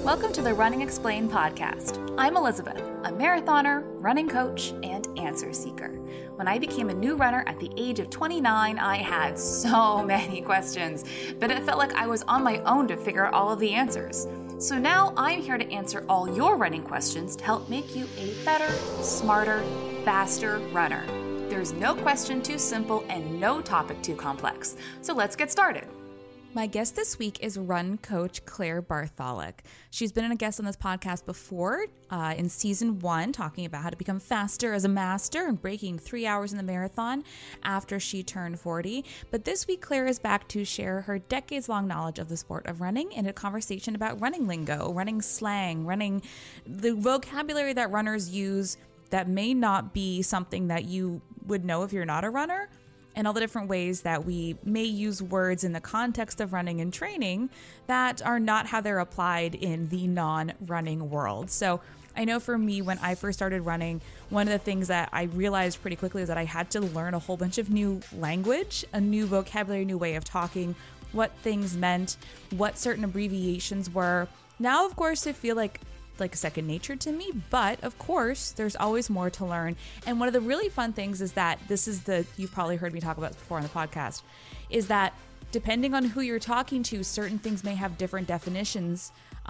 Welcome to the Running Explained podcast. I'm Elizabeth, a marathoner, running coach, and answer seeker. When I became a new runner at the age of 29, I had so many questions, but it felt like I was on my own to figure out all of the answers. So now I'm here to answer all your running questions to help make you a better, smarter, faster runner. There's no question too simple and no topic too complex. So let's get started. My guest this week is run coach Claire Bartholic. She's been a guest on this podcast before in season 1, talking about how to become faster as a master and breaking 3 hours in the marathon after she turned 40. But this week, Claire is back to share her decades-long knowledge of the sport of running in a conversation about running lingo, running slang, running the vocabulary that runners use that may not be something that you would know if you're not a runner, and all the different ways that we may use words in the context of running and training that are not how they're applied in the non-running world. So I know for me, when I first started running, one of the things that I realized pretty quickly is that I had to learn a whole bunch of new language, a new vocabulary, a new way of talking, what things meant, what certain abbreviations were. Now, of course, I feel like second nature to me, but of course there's always more to learn. And one of the really fun things is that you've probably heard me talk about this before on the podcast, is that depending on who you're talking to, certain things may have different definitions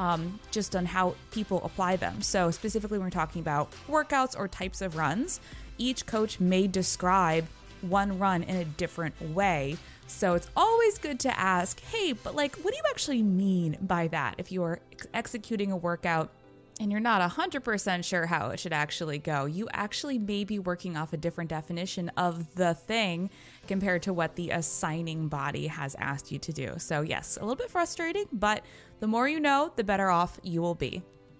just on how people apply them. So specifically when we're talking about workouts or types of runs, each coach may describe one run in a different way. So it's always good to ask, hey, but what do you actually mean by that? If you're executing a workout and you're not 100% sure how it should actually go, you actually may be working off a different definition of the thing compared to what the assigning body has asked you to do. So yes, a little bit frustrating, but the more you know, the better off you will be.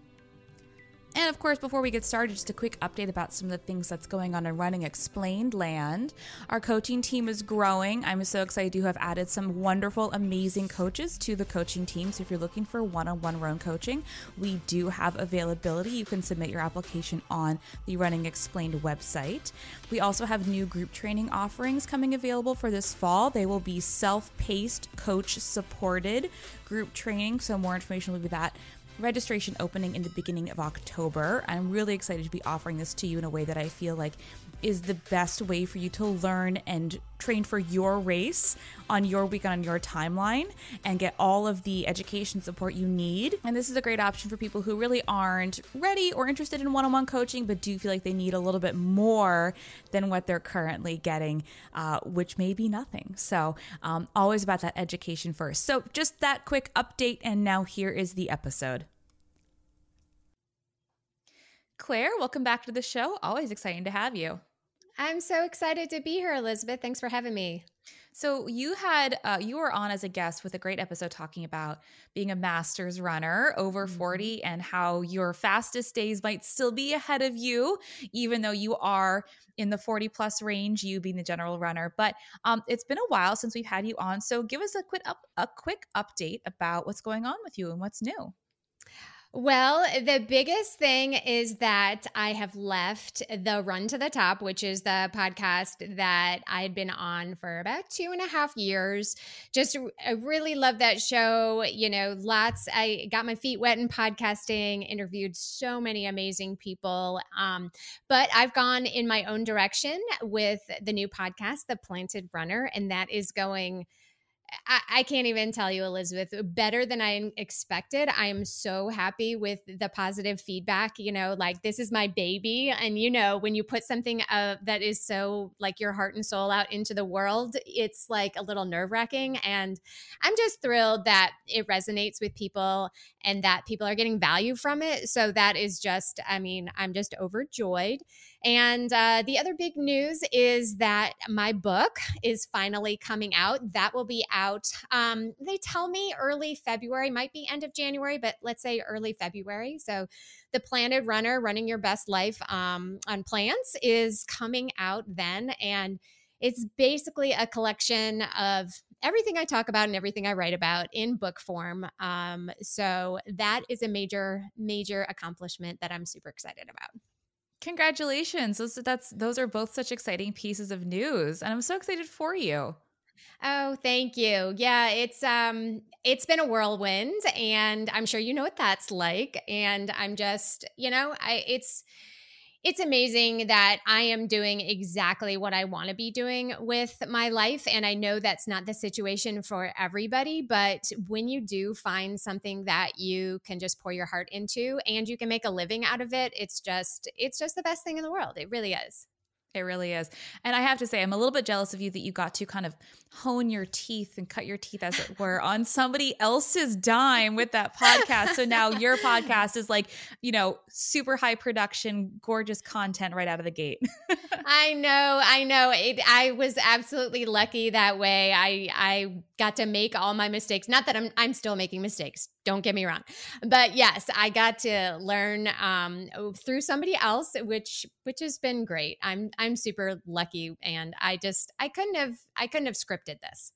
And of course, before we get started, just a quick update about some of the things that's going on in Running Explained land. Our coaching team is growing. I'm so excited to have added some wonderful, amazing coaches to the coaching team. So if you're looking for one-on-one run coaching, we do have availability. You can submit your application on the Running Explained website. We also have new group training offerings coming available for this fall. They will be self-paced, coach-supported group training. So more information will be that. Registration opening in the beginning of October. I'm really excited to be offering this to you in a way that I feel like is the best way for you to learn and train for your race on your weekend, on your timeline, and get all of the education support you need. And this is a great option for people who really aren't ready or interested in one-on-one coaching, but do feel like they need a little bit more than what they're currently getting, which may be nothing. So always about that education first. So just that quick update, and now here is the episode. Claire, welcome back to the show. Always exciting to have you. I'm so excited to be here, Elizabeth. Thanks for having me. So you were on as a guest with a great episode talking about being a master's runner over 40 and how your fastest days might still be ahead of you, even though you are in the 40 plus range, you being the general runner. But it's been a while since we've had you on. So give us a quick update about what's going on with you and what's new. Well, the biggest thing is that I have left the Run to the Top, which is the podcast that I had been on for about 2.5 years. I really love that show. I got my feet wet in podcasting, interviewed so many amazing people. But I've gone in my own direction with the new podcast, The Planted Runner, and that is going, I can't even tell you, Elizabeth, better than I expected. I am so happy with the positive feedback. This is my baby. And, when you put something that is so like your heart and soul out into the world, it's like a little nerve wracking. And I'm just thrilled that it resonates with people and that people are getting value from it. So that is just, I'm just overjoyed. And the other big news is that my book is finally coming out. That will be out. They tell me early February, might be end of January, but let's say early February. So The Planted Runner, Running Your Best Life on Plants is coming out then. And it's basically a collection of everything I talk about and everything I write about in book form. So that is a major, major accomplishment that I'm super excited about. Congratulations. Those are both such exciting pieces of news. And I'm so excited for you. Oh, thank you. Yeah, it's been a whirlwind and I'm sure you know what that's like. And I'm just, it's amazing that I am doing exactly what I want to be doing with my life. And I know that's not the situation for everybody, but when you do find something that you can just pour your heart into and you can make a living out of it, it's just the best thing in the world. It really is. It really is. And I have to say, I'm a little bit jealous of you that you got to kind of hone your teeth and cut your teeth, as it were, on somebody else's dime with that podcast. So now your podcast is like, super high production, gorgeous content right out of the gate. I know. I was absolutely lucky that way. I got to make all my mistakes. Not that I'm still making mistakes. Don't get me wrong, but yes, I got to learn through somebody else, which has been great. I'm super lucky, and I couldn't have scripted this.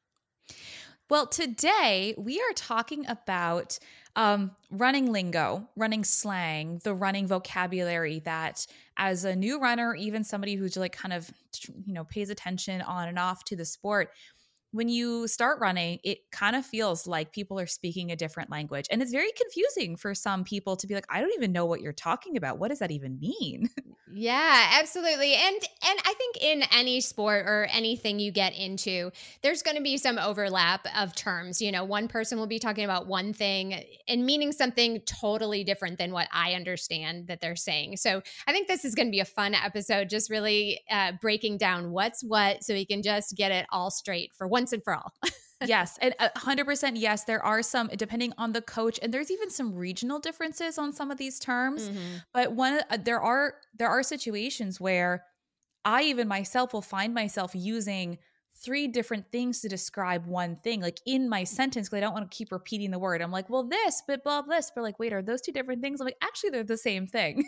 Well, today we are talking about running lingo, running slang, the running vocabulary that as a new runner, even somebody who's like kind of, pays attention on and off to the sport, when you start running, it kind of feels like people are speaking a different language. And it's very confusing for some people to be like, I don't even know what you're talking about. What does that even mean? Yeah, absolutely. And I think in any sport or anything you get into, there's going to be some overlap of terms. One person will be talking about one thing and meaning something totally different than what I understand that they're saying. So I think this is going to be a fun episode, just really breaking down what's what so we can just get it all straight for once and for all. Yes, and 100% yes, there are some depending on the coach, and there's even some regional differences on some of these terms. Mm-hmm. But there are situations where I even myself will find myself using three different things to describe one thing, like in my sentence, because I don't want to keep repeating the word. I'm like, well, this, but blah, blah, this. But like, wait, are those two different things? I'm like, actually, they're the same thing.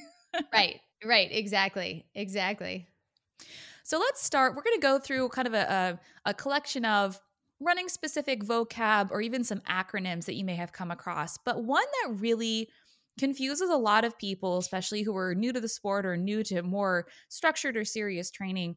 Right. Exactly. So let's start. We're going to go through kind of a collection of running specific vocab or even some acronyms that you may have come across. But one that really confuses a lot of people, especially who are new to the sport or new to more structured or serious training,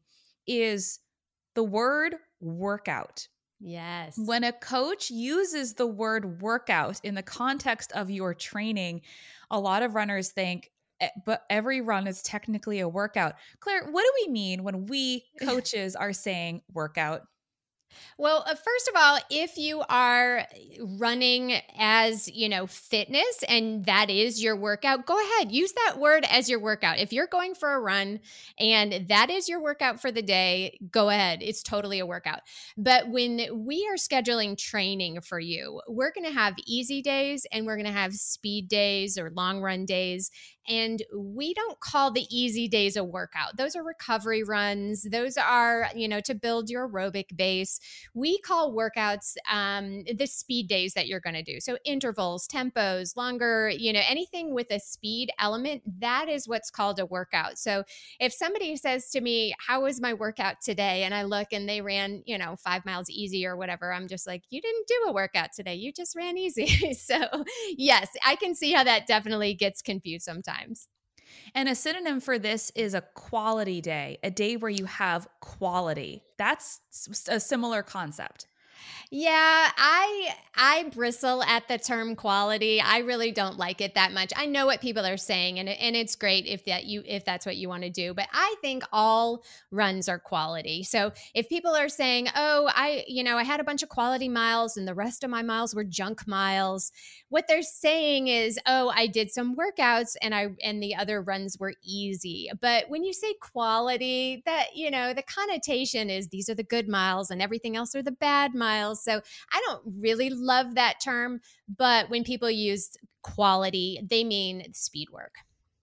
is the word workout. Yes. When a coach uses the word workout in the context of your training, a lot of runners think, but every run is technically a workout. Claire, what do we mean when we coaches are saying workout? Well, first of all, if you are running as, fitness and that is your workout, go ahead, use that word as your workout. If you're going for a run and that is your workout for the day, go ahead. It's totally a workout. But when we are scheduling training for you, we're going to have easy days and we're going to have speed days or long run days. And we don't call the easy days a workout. Those are recovery runs. Those are, to build your aerobic base. We call workouts the speed days that you're going to do. So intervals, tempos, longer, anything with a speed element, that is what's called a workout. So if somebody says to me, how was my workout today? And I look and they ran, 5 miles easy or whatever, I'm just like, you didn't do a workout today. You just ran easy. So yes, I can see how that definitely gets confused sometimes. And a synonym for this is a quality day, a day where you have quality. That's a similar concept. Yeah, I bristle at the term quality. I really don't like it that much. I know what people are saying and it's great if that's what you want to do, but I think all runs are quality. So if people are saying, "Oh, I had a bunch of quality miles and the rest of my miles were junk miles." What they're saying is, "Oh, I did some workouts and the other runs were easy." But when you say quality, that, the connotation is these are the good miles and everything else are the bad miles. So I don't really love that term, but when people use quality, they mean speed work.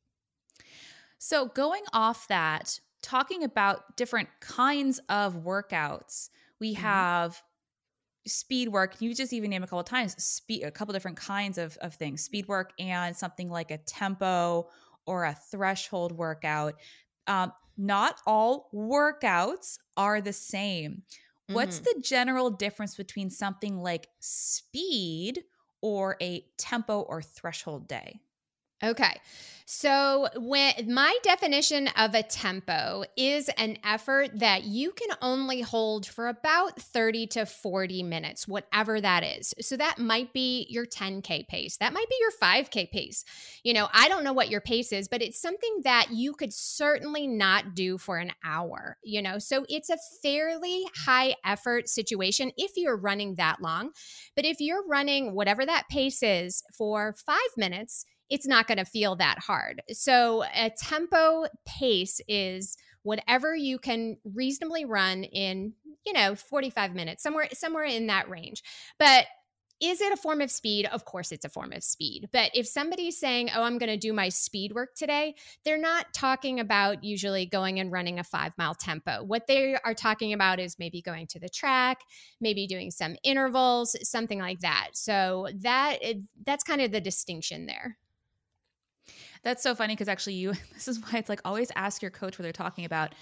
So going off that, talking about different kinds of workouts, we Mhm. have speed work. You just even name a couple of times, a couple different kinds of things, speed work and something like a tempo or a threshold workout. Not all workouts are the same. What's Mhm. the general difference between something like speed or a tempo or threshold day? Okay. So when my definition of a tempo is an effort that you can only hold for about 30 to 40 minutes, whatever that is. So that might be your 10K pace. That might be your 5K pace. I don't know what your pace is, but it's something that you could certainly not do for an hour. So it's a fairly high effort situation if you're running that long. But if you're running whatever that pace is for 5 minutes, it's not going to feel that hard. So a tempo pace is whatever you can reasonably run in, 45 minutes, somewhere in that range. But is it a form of speed? Of course it's a form of speed. But if somebody's saying, "Oh, I'm going to do my speed work today," they're not talking about usually going and running a 5-mile tempo. What they are talking about is maybe going to the track, maybe doing some intervals, something like that. So that's kind of the distinction there. That's so funny because actually this is why it's like always ask your coach what they're talking about.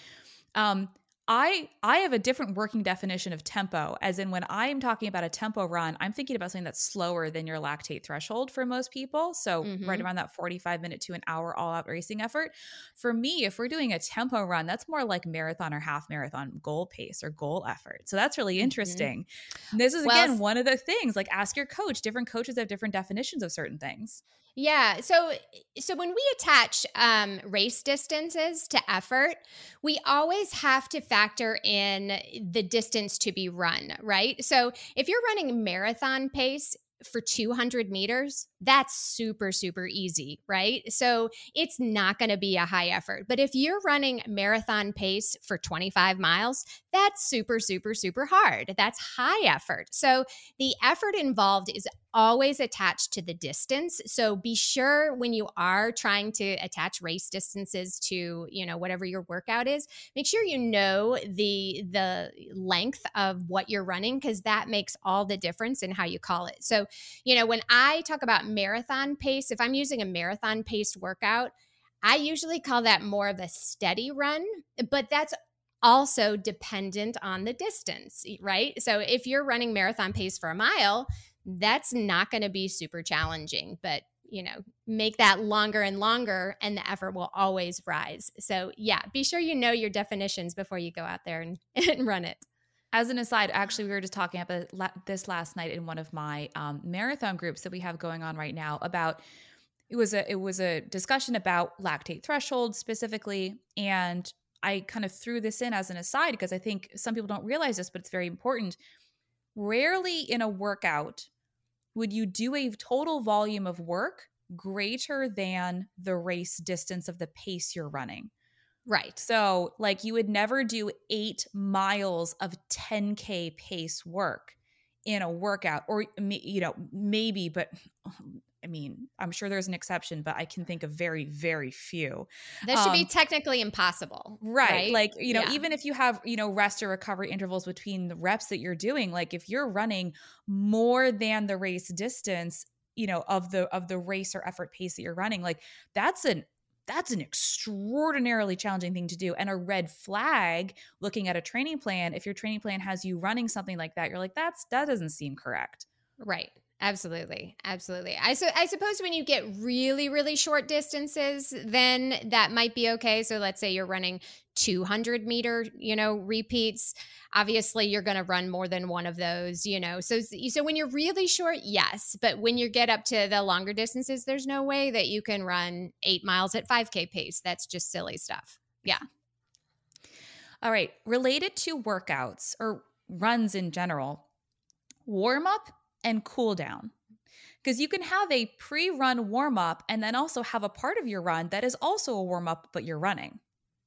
I have a different working definition of tempo, as in when I'm talking about a tempo run, I'm thinking about something that's slower than your lactate threshold for most people. So right around that 45-minute to an hour all-out racing effort. For me, if we're doing a tempo run, that's more like marathon or half marathon goal pace or goal effort. So that's really interesting. This is, again, one of the things, like ask your coach. Different coaches have different definitions of certain things. Yeah. So when we attach race distances to effort, we always have to factor in the distance to be run, right? So if you're running marathon pace for 200 meters, that's super, super easy, right? So it's not going to be a high effort. But if you're running marathon pace for 25 miles, that's super, super, super hard. That's high effort. So the effort involved is always attached to the distance. So be sure when you are trying to attach race distances to, whatever your workout is, make sure you know the length of what you're running, because that makes all the difference in how you call it. So, when I talk about marathon pace, if I'm using a marathon paced workout, I usually call that more of a steady run, but that's also dependent on the distance, right? So if you're running marathon pace for a mile, that's not going to be super challenging, but make that longer and longer and the effort will always rise. So yeah, be sure you know your definitions before you go out there and run it. As an aside, actually, we were just talking about this last night in one of my marathon groups that we have going on right now about, it was a discussion about lactate threshold specifically. And I kind of threw this in as an aside because I think some people don't realize this, but it's very important. Rarely in a workout would you do a total volume of work greater than the race distance of the pace you're running. Right. So like you would never do 8 miles of 10K pace work in a workout, or, maybe, but I mean, I'm sure there's an exception, but I can think of very, very few. That should be technically impossible. Right. Like, even if you have, rest or recovery intervals between the reps that you're doing, like if you're running more than the race distance, of the race or effort pace that you're running, like that's an extraordinarily challenging thing to do, and a red flag looking at a training plan. If your training plan has you running something like that, you're like, that doesn't seem correct. Right. Absolutely. Absolutely. I suppose when you get really, really short distances, then that might be okay. So let's say you're running 200-meter, repeats. Obviously, you're going to run more than one of those, So when you're really short, yes. But when you get up to the longer distances, there's no way that you can run 8 miles at 5K pace. That's just silly stuff. Yeah. All right. Related to workouts or runs in general, warm up and cool down. Because you can have a pre-run warm up and then also have a part of your run that is also a warm up, but you're running.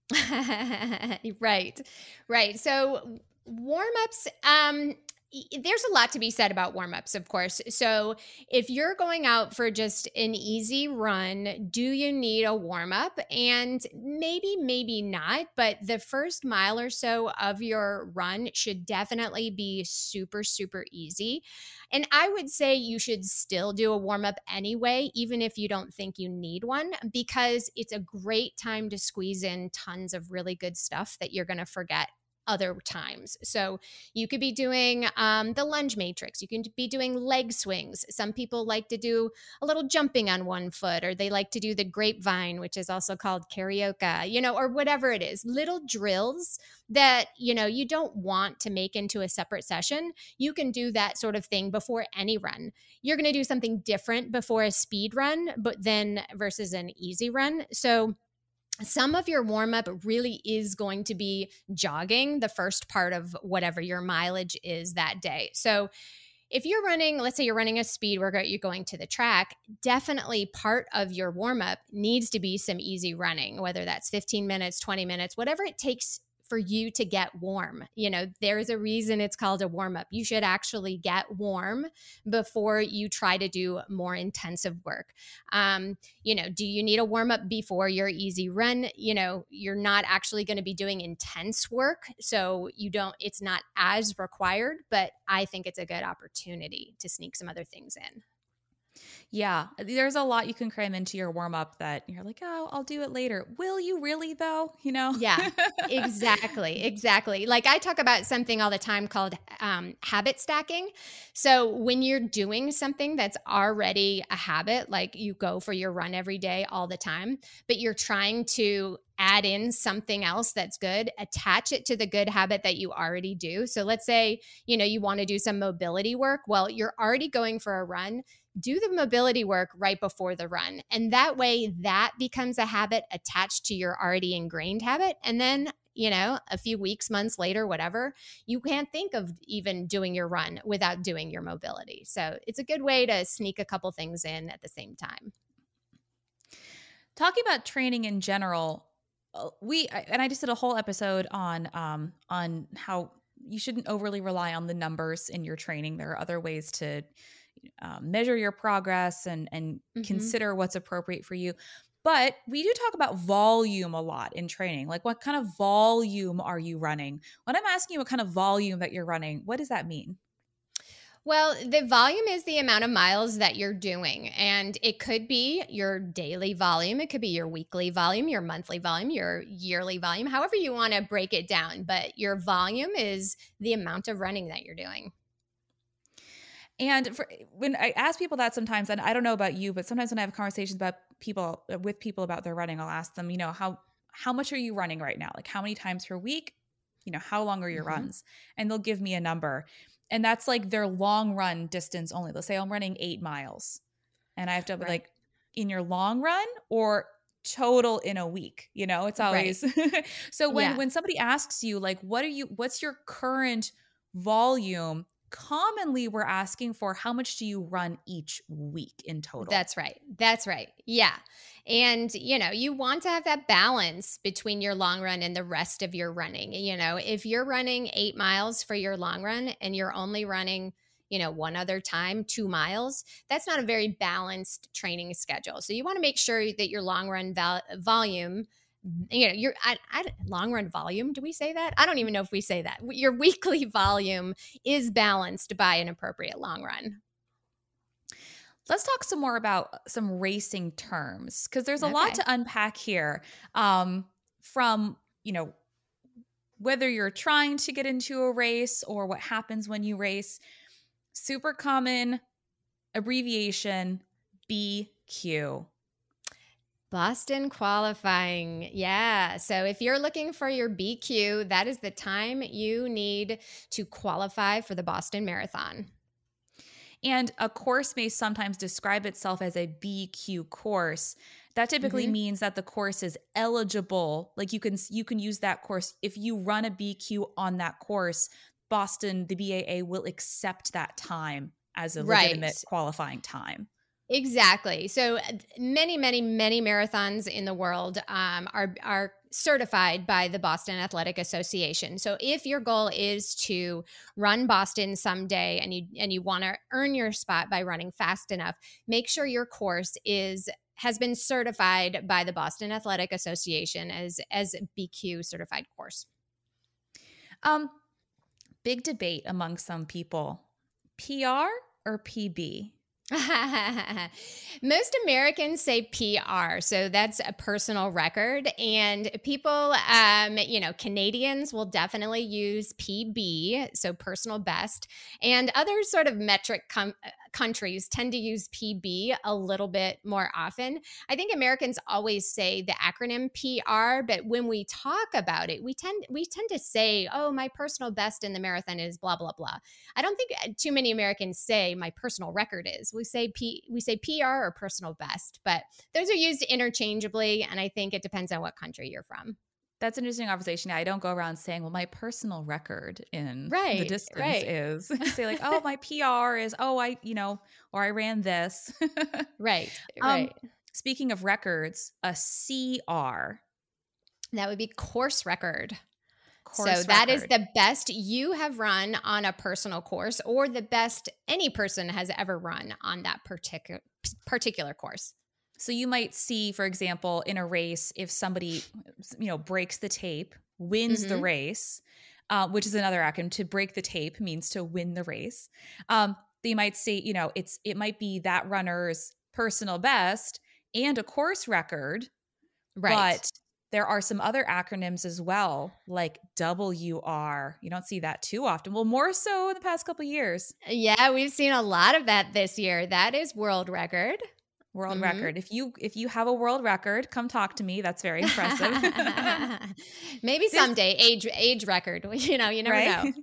Right. So warm-ups, there's a lot to be said about warm-ups, of course. So if you're going out for just an easy run, do you need a warm-up? And maybe not, but the first mile or so of your run should definitely be super, super easy. And I would say you should still do a warm-up anyway, even if you don't think you need one, because it's a great time to squeeze in tons of really good stuff that you're going to forget other times. So you could be doing the lunge matrix. You can be doing leg swings. Some people like to do a little jumping on one foot, or they like to do the grapevine, which is also called karaoke, or whatever it is. Little drills that, you don't want to make into a separate session. You can do that sort of thing before any run. You're going to do something different before a speed run, but then versus an easy run. So some of your warm up really is going to be jogging, the first part of whatever your mileage is that day. So if you're running, let's say you're running a speed workout, you're going to the track, definitely part of your warm up needs to be some easy running, whether that's 15 minutes, 20 minutes, whatever it takes for you to get warm. There's a reason it's called a warm up. You should actually get warm before you try to do more intensive work. Do you need a warm up before your easy run? You're not actually going to be doing intense work, so it's not as required, but I think it's a good opportunity to sneak some other things in. Yeah, there's a lot you can cram into your warm up that you're like, oh, I'll do it later. Will you really though? Yeah, exactly. Like I talk about something all the time called habit stacking. So when you're doing something that's already a habit, like you go for your run every day all the time, but you're trying to add in something else that's good, attach it to the good habit that you already do. So let's say, you want to do some mobility work. Well, you're already going for a run. Do the mobility work right before the run. And that way that becomes a habit attached to your already ingrained habit. And then, a few weeks, months later, whatever, you can't think of even doing your run without doing your mobility. So it's a good way to sneak a couple things in at the same time. Talking about training in general, I just did a whole episode on how you shouldn't overly rely on the numbers in your training. There are other ways to measure your progress and consider what's appropriate for you. But we do talk about volume a lot in training. Like, what kind of volume are you running? When I'm asking you what kind of volume that you're running, what does that mean? Well, the volume is the amount of miles that you're doing. And it could be your daily volume. It could be your weekly volume, your monthly volume, your yearly volume, however you want to break it down. But your volume is the amount of running that you're doing. And when I ask people that sometimes, and I don't know about you, but sometimes when I have conversations with people about their running, I'll ask them, how much are you running right now? Like, how many times per week? How long are your runs? And they'll give me a number. And that's like their long run distance only. They'll say, I'm running 8 miles. And I have to be like, in your long run or total in a week? It's always. Right. So when somebody asks you, like, what's your current volume? Commonly we're asking for how much do you run each week in total? That's right. Yeah. And, you want to have that balance between your long run and the rest of your running. If you're running 8 miles for your long run and you're only running, one other time, 2 miles, that's not a very balanced training schedule. So you want to make sure that your long run volume, your long run volume. Do we say that? I don't even know if we say that. Your weekly volume is balanced by an appropriate long run. Let's talk some more about some racing terms, because there's a lot to unpack here. From, whether you're trying to get into a race or what happens when you race. Super common abbreviation, BQ. Boston qualifying. Yeah. So if you're looking for your BQ, that is the time you need to qualify for the Boston Marathon. And a course may sometimes describe itself as a BQ course. That typically means that the course is eligible. Like you can use that course. If you run a BQ on that course, Boston, the BAA will accept that time as a legitimate qualifying time. Exactly. So many marathons in the world are certified by the Boston Athletic Association. So if your goal is to run Boston someday and you want to earn your spot by running fast enough, make sure your course has been certified by the Boston Athletic Association as a BQ certified course. Big debate among some people. PR or PB? Most Americans say PR, so that's a personal record. And people, Canadians will definitely use PB, so personal best. And other sort of metric countries tend to use PB a little bit more often. I think Americans always say the acronym PR, but when we talk about it, we tend to say, "Oh, my personal best in the marathon is blah blah blah." I don't think too many Americans say my personal record is. We say PR or personal best, but those are used interchangeably, and I think it depends on what country you're from. That's an interesting observation. I don't go around saying, well, my personal record in the distance is. I say like, oh, my PR is, or I ran this. Right. Speaking of records, a CR. That would be course record. That is the best you have run on a personal course, or the best any person has ever run on that particular course. So you might see, for example, in a race, if somebody, breaks the tape, wins the race, which is another acronym. To break the tape means to win the race. You might see, it might be that runner's personal best and a course record, right? But there are some other acronyms as well, like WR. You don't see that too often. Well, more so in the past couple of years. Yeah, we've seen a lot of that this year. That is world record. World record. If you have a world record, come talk to me. That's very impressive. Maybe someday age record. You never know.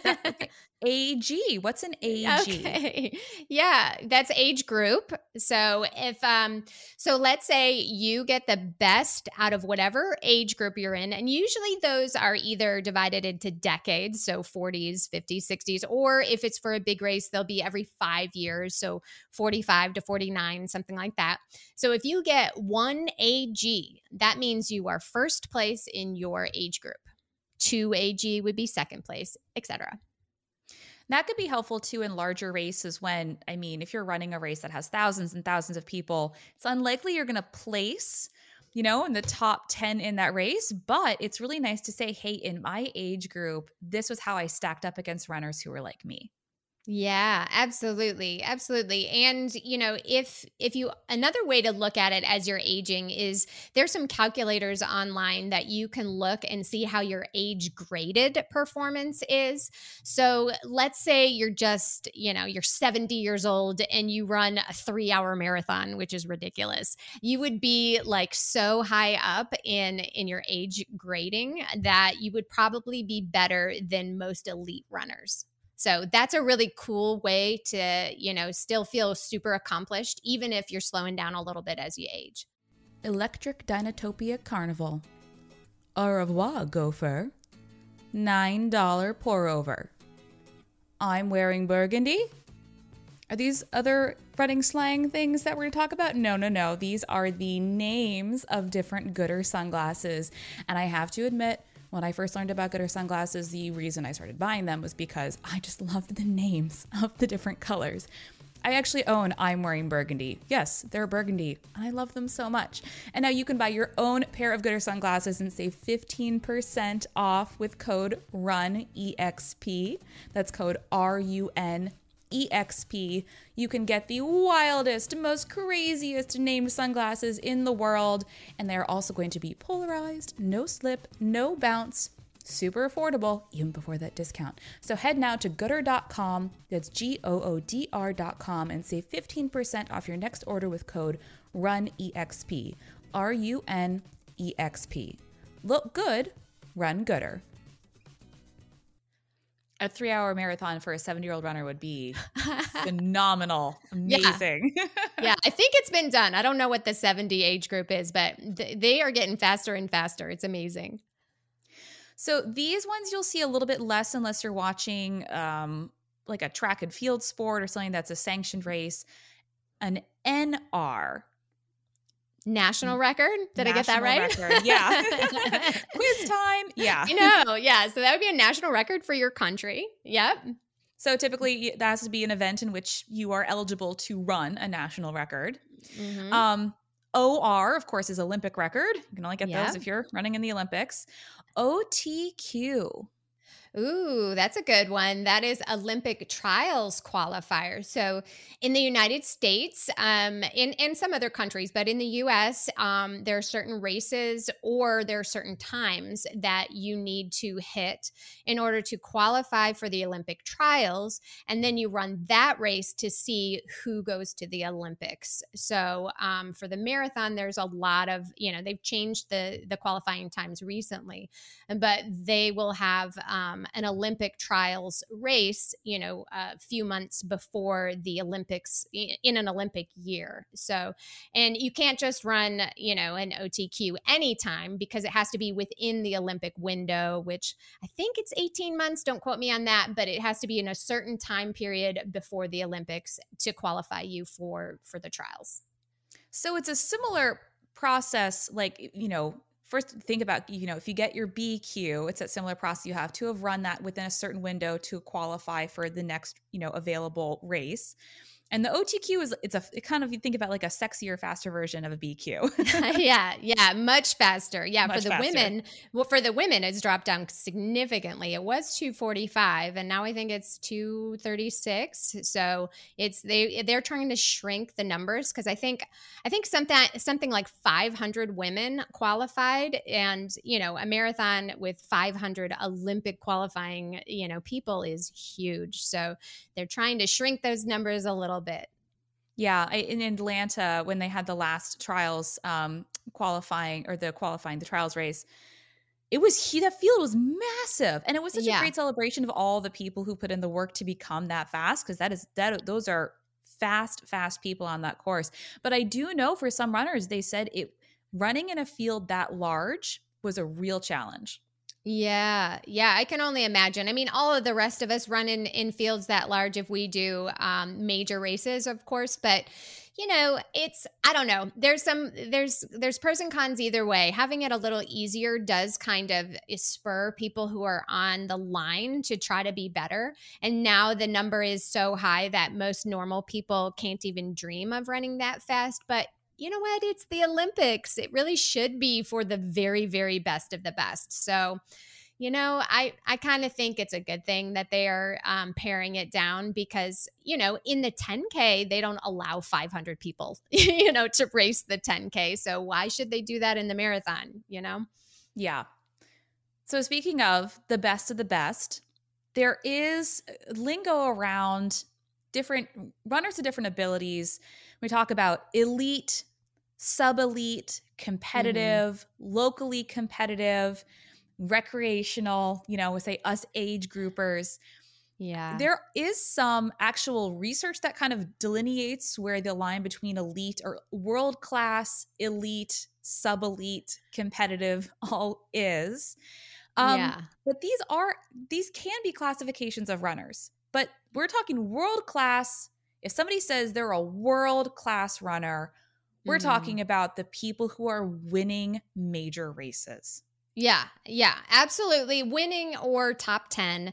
AG. What's an AG? Okay. Yeah, that's age group. So so let's say you get the best out of whatever age group you're in, and usually those are either divided into decades, so 40s, 50s, 60s, or if it's for a big race, they'll be every 5 years, so 45 to 49, something like that. So if you get one AG, that means you are first place in your age group. 2 AG would be second place, etc. That could be helpful too in larger races if you're running a race that has thousands and thousands of people, it's unlikely you're going to place, in the top 10 in that race. But it's really nice to say, hey, in my age group, this was how I stacked up against runners who were like me. Yeah, absolutely. Absolutely. And, if you, another way to look at it as you're aging is there's some calculators online that you can look and see how your age graded performance is. So let's say you're just, you're 70 years old and you run a 3-hour marathon, which is ridiculous. You would be like so high up in your age grading that you would probably be better than most elite runners. So that's a really cool way to, still feel super accomplished, even if you're slowing down a little bit as you age. Electric Dinotopia Carnival. Au revoir, gopher. $9 pour over. I'm wearing burgundy. Are these other running slang things that we're going to talk about? No. These are the names of different Goodr sunglasses. And I have to admit, when I first learned about Goodr sunglasses, the reason I started buying them was because I just loved the names of the different colors. I actually own I'm Wearing Burgundy. Yes, they're burgundy, and I love them so much. And now you can buy your own pair of Goodr sunglasses and save 15% off with code RUNEXP. That's code RUNEXP. You can get the wildest, most craziest named sunglasses in the world, and they're also going to be polarized, no slip, no bounce, super affordable, even before that discount. So head now to Goodr.com, that's GOODR.com, and save 15% off your next order with code RUNEXP, RUNEXP. Look good, run Goodr. A 3-hour marathon for a 70-year-old runner would be phenomenal. Amazing. Yeah, I think it's been done. I don't know what the 70 age group is, but they are getting faster and faster. It's amazing. So these ones you'll see a little bit less unless you're watching like a track and field sport or something that's a sanctioned race. An NR. National record? Did I get that right? Record. Yeah. Quiz time. Yeah. I know. Yeah. So that would be a national record for your country. Yep. So typically that has to be an event in which you are eligible to run a national record. Mm-hmm. OR, of course, is Olympic record. You can only get those if you're running in the Olympics. OTQ. Ooh, that's a good one. That is Olympic trials qualifier. So in the United States, in some other countries, but in the US, there are certain races or there are certain times that you need to hit in order to qualify for the Olympic trials. And then you run that race to see who goes to the Olympics. So for the marathon, there's a lot of, they've changed the qualifying times recently, but they will have an Olympic trials race, a few months before the Olympics in an Olympic year. So, and you can't just run, an OTQ anytime because it has to be within the Olympic window, which I think it's 18 months. Don't quote me on that, but it has to be in a certain time period before the Olympics to qualify you for the trials. So it's a similar process, like, first think about, if you get your BQ, it's a similar process. You have to have run that within a certain window to qualify for the next, available race. And the OTQ is it kind of, you think about like a sexier, faster version of a BQ. Yeah, much faster. Yeah, much for the faster. women, for the women, it's dropped down significantly. It was 245, and now I think it's 236. So they're trying to shrink the numbers because I think something like 500 women qualified, and a marathon with 500 Olympic qualifying people is huge. So they're trying to shrink those numbers a little bit. Yeah, in Atlanta, when they had the last trials qualifying the trials race, that field was massive, and it was such a great celebration of all the people who put in the work to become that fast, because those are fast people on that course. But I do know for some runners, they said running in a field that large was a real challenge. Yeah, I can only imagine. I mean, all of the rest of us run in fields that large if we do major races, of course, but I don't know. There's pros and cons either way. Having it a little easier does kind of spur people who are on the line to try to be better. And now the number is so high that most normal people can't even dream of running that fast. But you know what? It's the Olympics. It really should be for the very, very best of the best. So, I kind of think it's a good thing that they are paring it down because, in the 10K, they don't allow 500 people, to race the 10K. So why should they do that in the marathon, Yeah. So speaking of the best, there is lingo around different runners of different abilities. We talk about elite, sub-elite, competitive, locally competitive, recreational, we say us age groupers. Yeah. There is some actual research that kind of delineates where the line between elite or world-class, elite, sub-elite, competitive all is. But these can be classifications of runners. But we're talking world-class. If somebody says they're a world-class runner, we're talking about the people who are winning major races. Yeah, absolutely. Winning or top 10,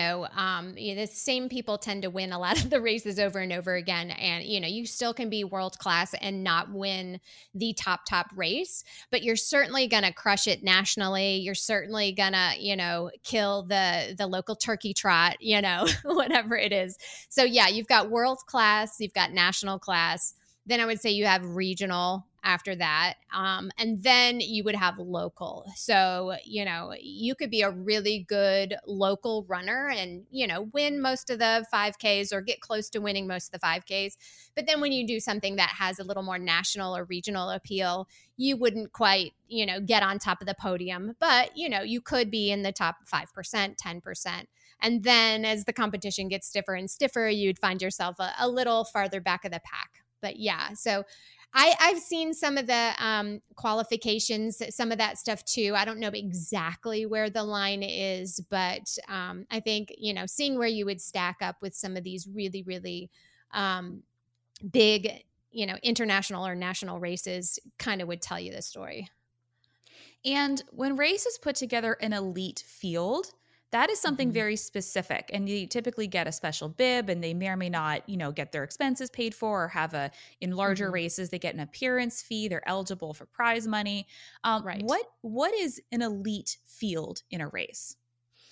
the same people tend to win a lot of the races over and over again. And, you still can be world class and not win the top race, but you're certainly going to crush it nationally. You're certainly going to, kill the local turkey trot, whatever it is. So yeah, you've got world class, you've got national class. Then I would say you have regional after that. And then you would have local. So, you could be a really good local runner and, win most of the 5Ks or get close to winning most of the 5Ks. But then when you do something that has a little more national or regional appeal, you wouldn't quite, get on top of the podium. But, you could be in the top 5%, 10%. And then as the competition gets stiffer and stiffer, you'd find yourself a little farther back of the pack. But yeah, so I've seen some of the qualifications, some of that stuff too. I don't know exactly where the line is, but I think, seeing where you would stack up with some of these really, really big, international or national races kind of would tell you the story. And when races put together an elite field, that is something very specific, and you typically get a special bib, and they may or may not, get their expenses paid for, or in larger races, they get an appearance fee. They're eligible for prize money. Right. What is an elite field in a race?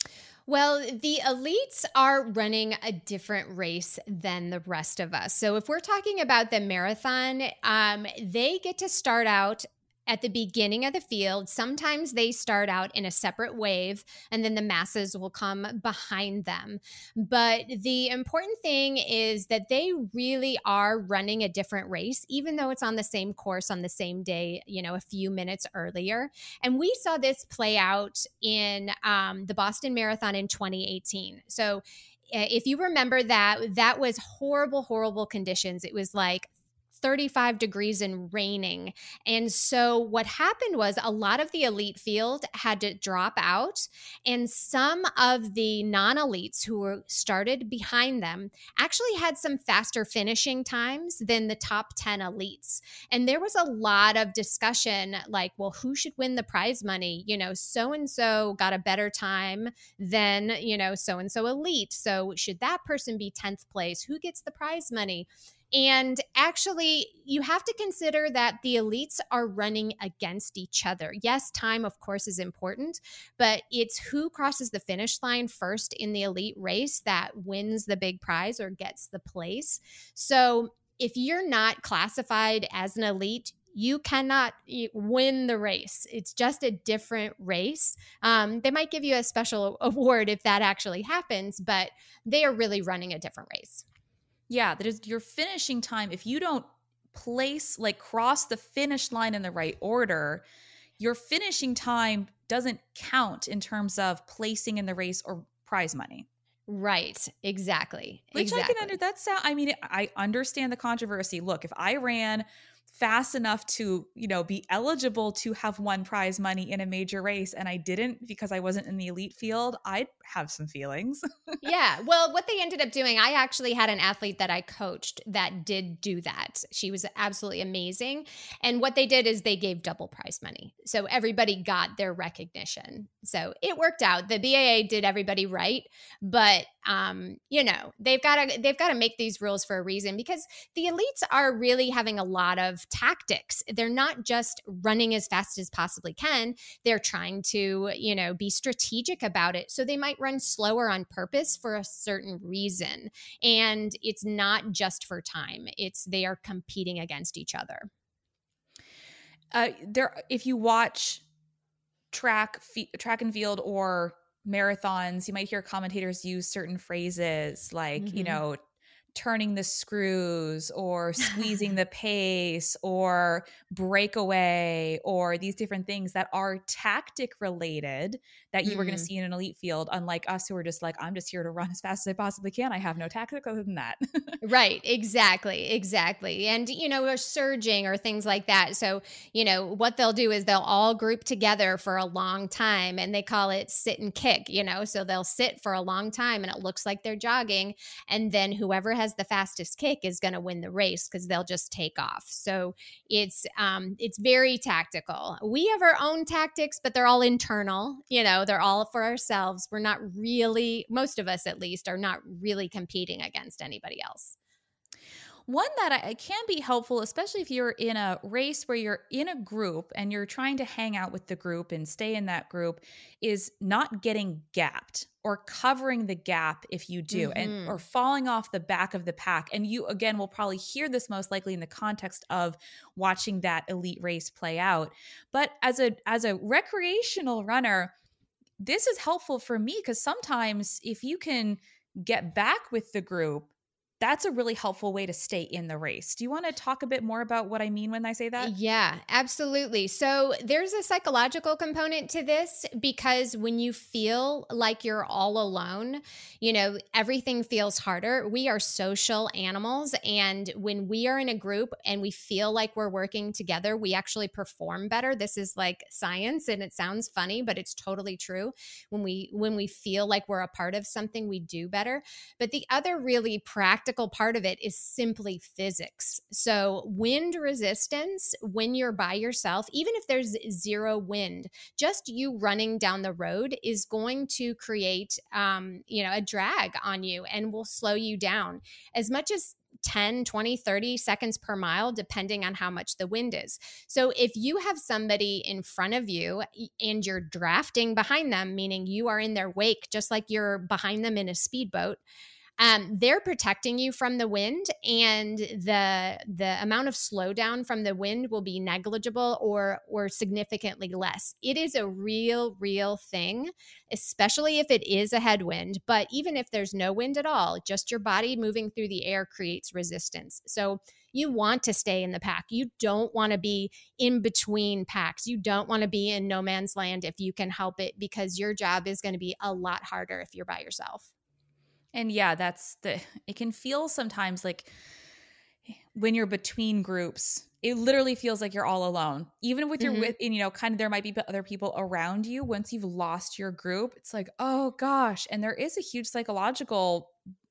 Well, the elites are running a different race than the rest of us. So if we're talking about the marathon, they get to start out at the beginning of the field. Sometimes they start out in a separate wave, and then the masses will come behind them. But the important thing is that they really are running a different race, even though it's on the same course on the same day, a few minutes earlier. And we saw this play out in the Boston Marathon in 2018. So if you remember that was horrible, horrible conditions. It was like 35 degrees and raining. And so what happened was a lot of the elite field had to drop out, and some of the non-elites who were started behind them actually had some faster finishing times than the top 10 elites. And there was a lot of discussion like, well, who should win the prize money? So and so got a better time than, so and so elite. So should that person be 10th place? Who gets the prize money? And actually, you have to consider that the elites are running against each other. Yes, time, of course, is important, but it's who crosses the finish line first in the elite race that wins the big prize or gets the place. So if you're not classified as an elite, you cannot win the race. It's just a different race. They might give you a special award if that actually happens, but they are really running a different race. Yeah, that is your finishing time. If you don't cross the finish line in the right order, your finishing time doesn't count in terms of placing in the race or prize money. Right. Exactly. Which exactly. I understand the controversy. Look, if I ran fast enough to, be eligible to have won prize money in a major race and I didn't because I wasn't in the elite field, I'd have some feelings. Yeah. Well, what they ended up doing, I actually had an athlete that I coached that did do that. She was absolutely amazing. And what they did is they gave double prize money. So everybody got their recognition. So it worked out. The BAA did everybody right, but they've got to make these rules for a reason, because the elites are really having a lot of tactics. They're not just running as fast as possibly can. They're trying to, be strategic about it. So they might run slower on purpose for a certain reason. And it's not just for time. They are competing against each other. If you watch track and field or marathons, you might hear commentators use certain phrases like, turning the screws or squeezing the pace or breakaway, or these different things that are tactic related that you were going to see in an elite field, unlike us who are just like, I'm just here to run as fast as I possibly can. I have no tactic other than that. Right. Exactly. And, or surging or things like that. So, what they'll do is they'll all group together for a long time, and they call it sit and kick, so they'll sit for a long time and it looks like they're jogging. And then whoever has the fastest kick is going to win the race because they'll just take off. So it's very tactical. We have our own tactics, but they're all internal, they're all for ourselves. We're not really, most of us at least, are not really competing against anybody else. One that can be helpful, especially if you're in a race where you're in a group and you're trying to hang out with the group and stay in that group, is not getting gapped or covering the gap if you do, and or falling off the back of the pack. And you, again, will probably hear this most likely in the context of watching that elite race play out. But as a recreational runner, this is helpful for me because sometimes if you can get back with the group, that's a really helpful way to stay in the race. Do you want to talk a bit more about what I mean when I say that? Yeah, absolutely. So there's a psychological component to this, because when you feel like you're all alone, everything feels harder. We are social animals. And when we are in a group and we feel like we're working together, we actually perform better. This is like science, and it sounds funny, but it's totally true. When we feel like we're a part of something, we do better. But the other really practical part of it is simply physics. So wind resistance, when you're by yourself, even if there's zero wind, just you running down the road is going to create, a drag on you and will slow you down. As much as 10, 20, 30 seconds per mile, depending on how much the wind is. So if you have somebody in front of you and you're drafting behind them, meaning you are in their wake, just like you're behind them in a speedboat, they're protecting you from the wind, and the amount of slowdown from the wind will be negligible or significantly less. It is a real thing, especially if it is a headwind. But even if there's no wind at all, just your body moving through the air creates resistance. So you want to stay in the pack. You don't want to be in between packs. You don't want to be in no man's land if you can help it, because your job is going to be a lot harder if you're by yourself. And yeah, it can feel sometimes like when you're between groups, it literally feels like you're all alone. Even with your with, and kind of there might be other people around you. Once you've lost your group, it's like, oh gosh. And there is a huge psychological,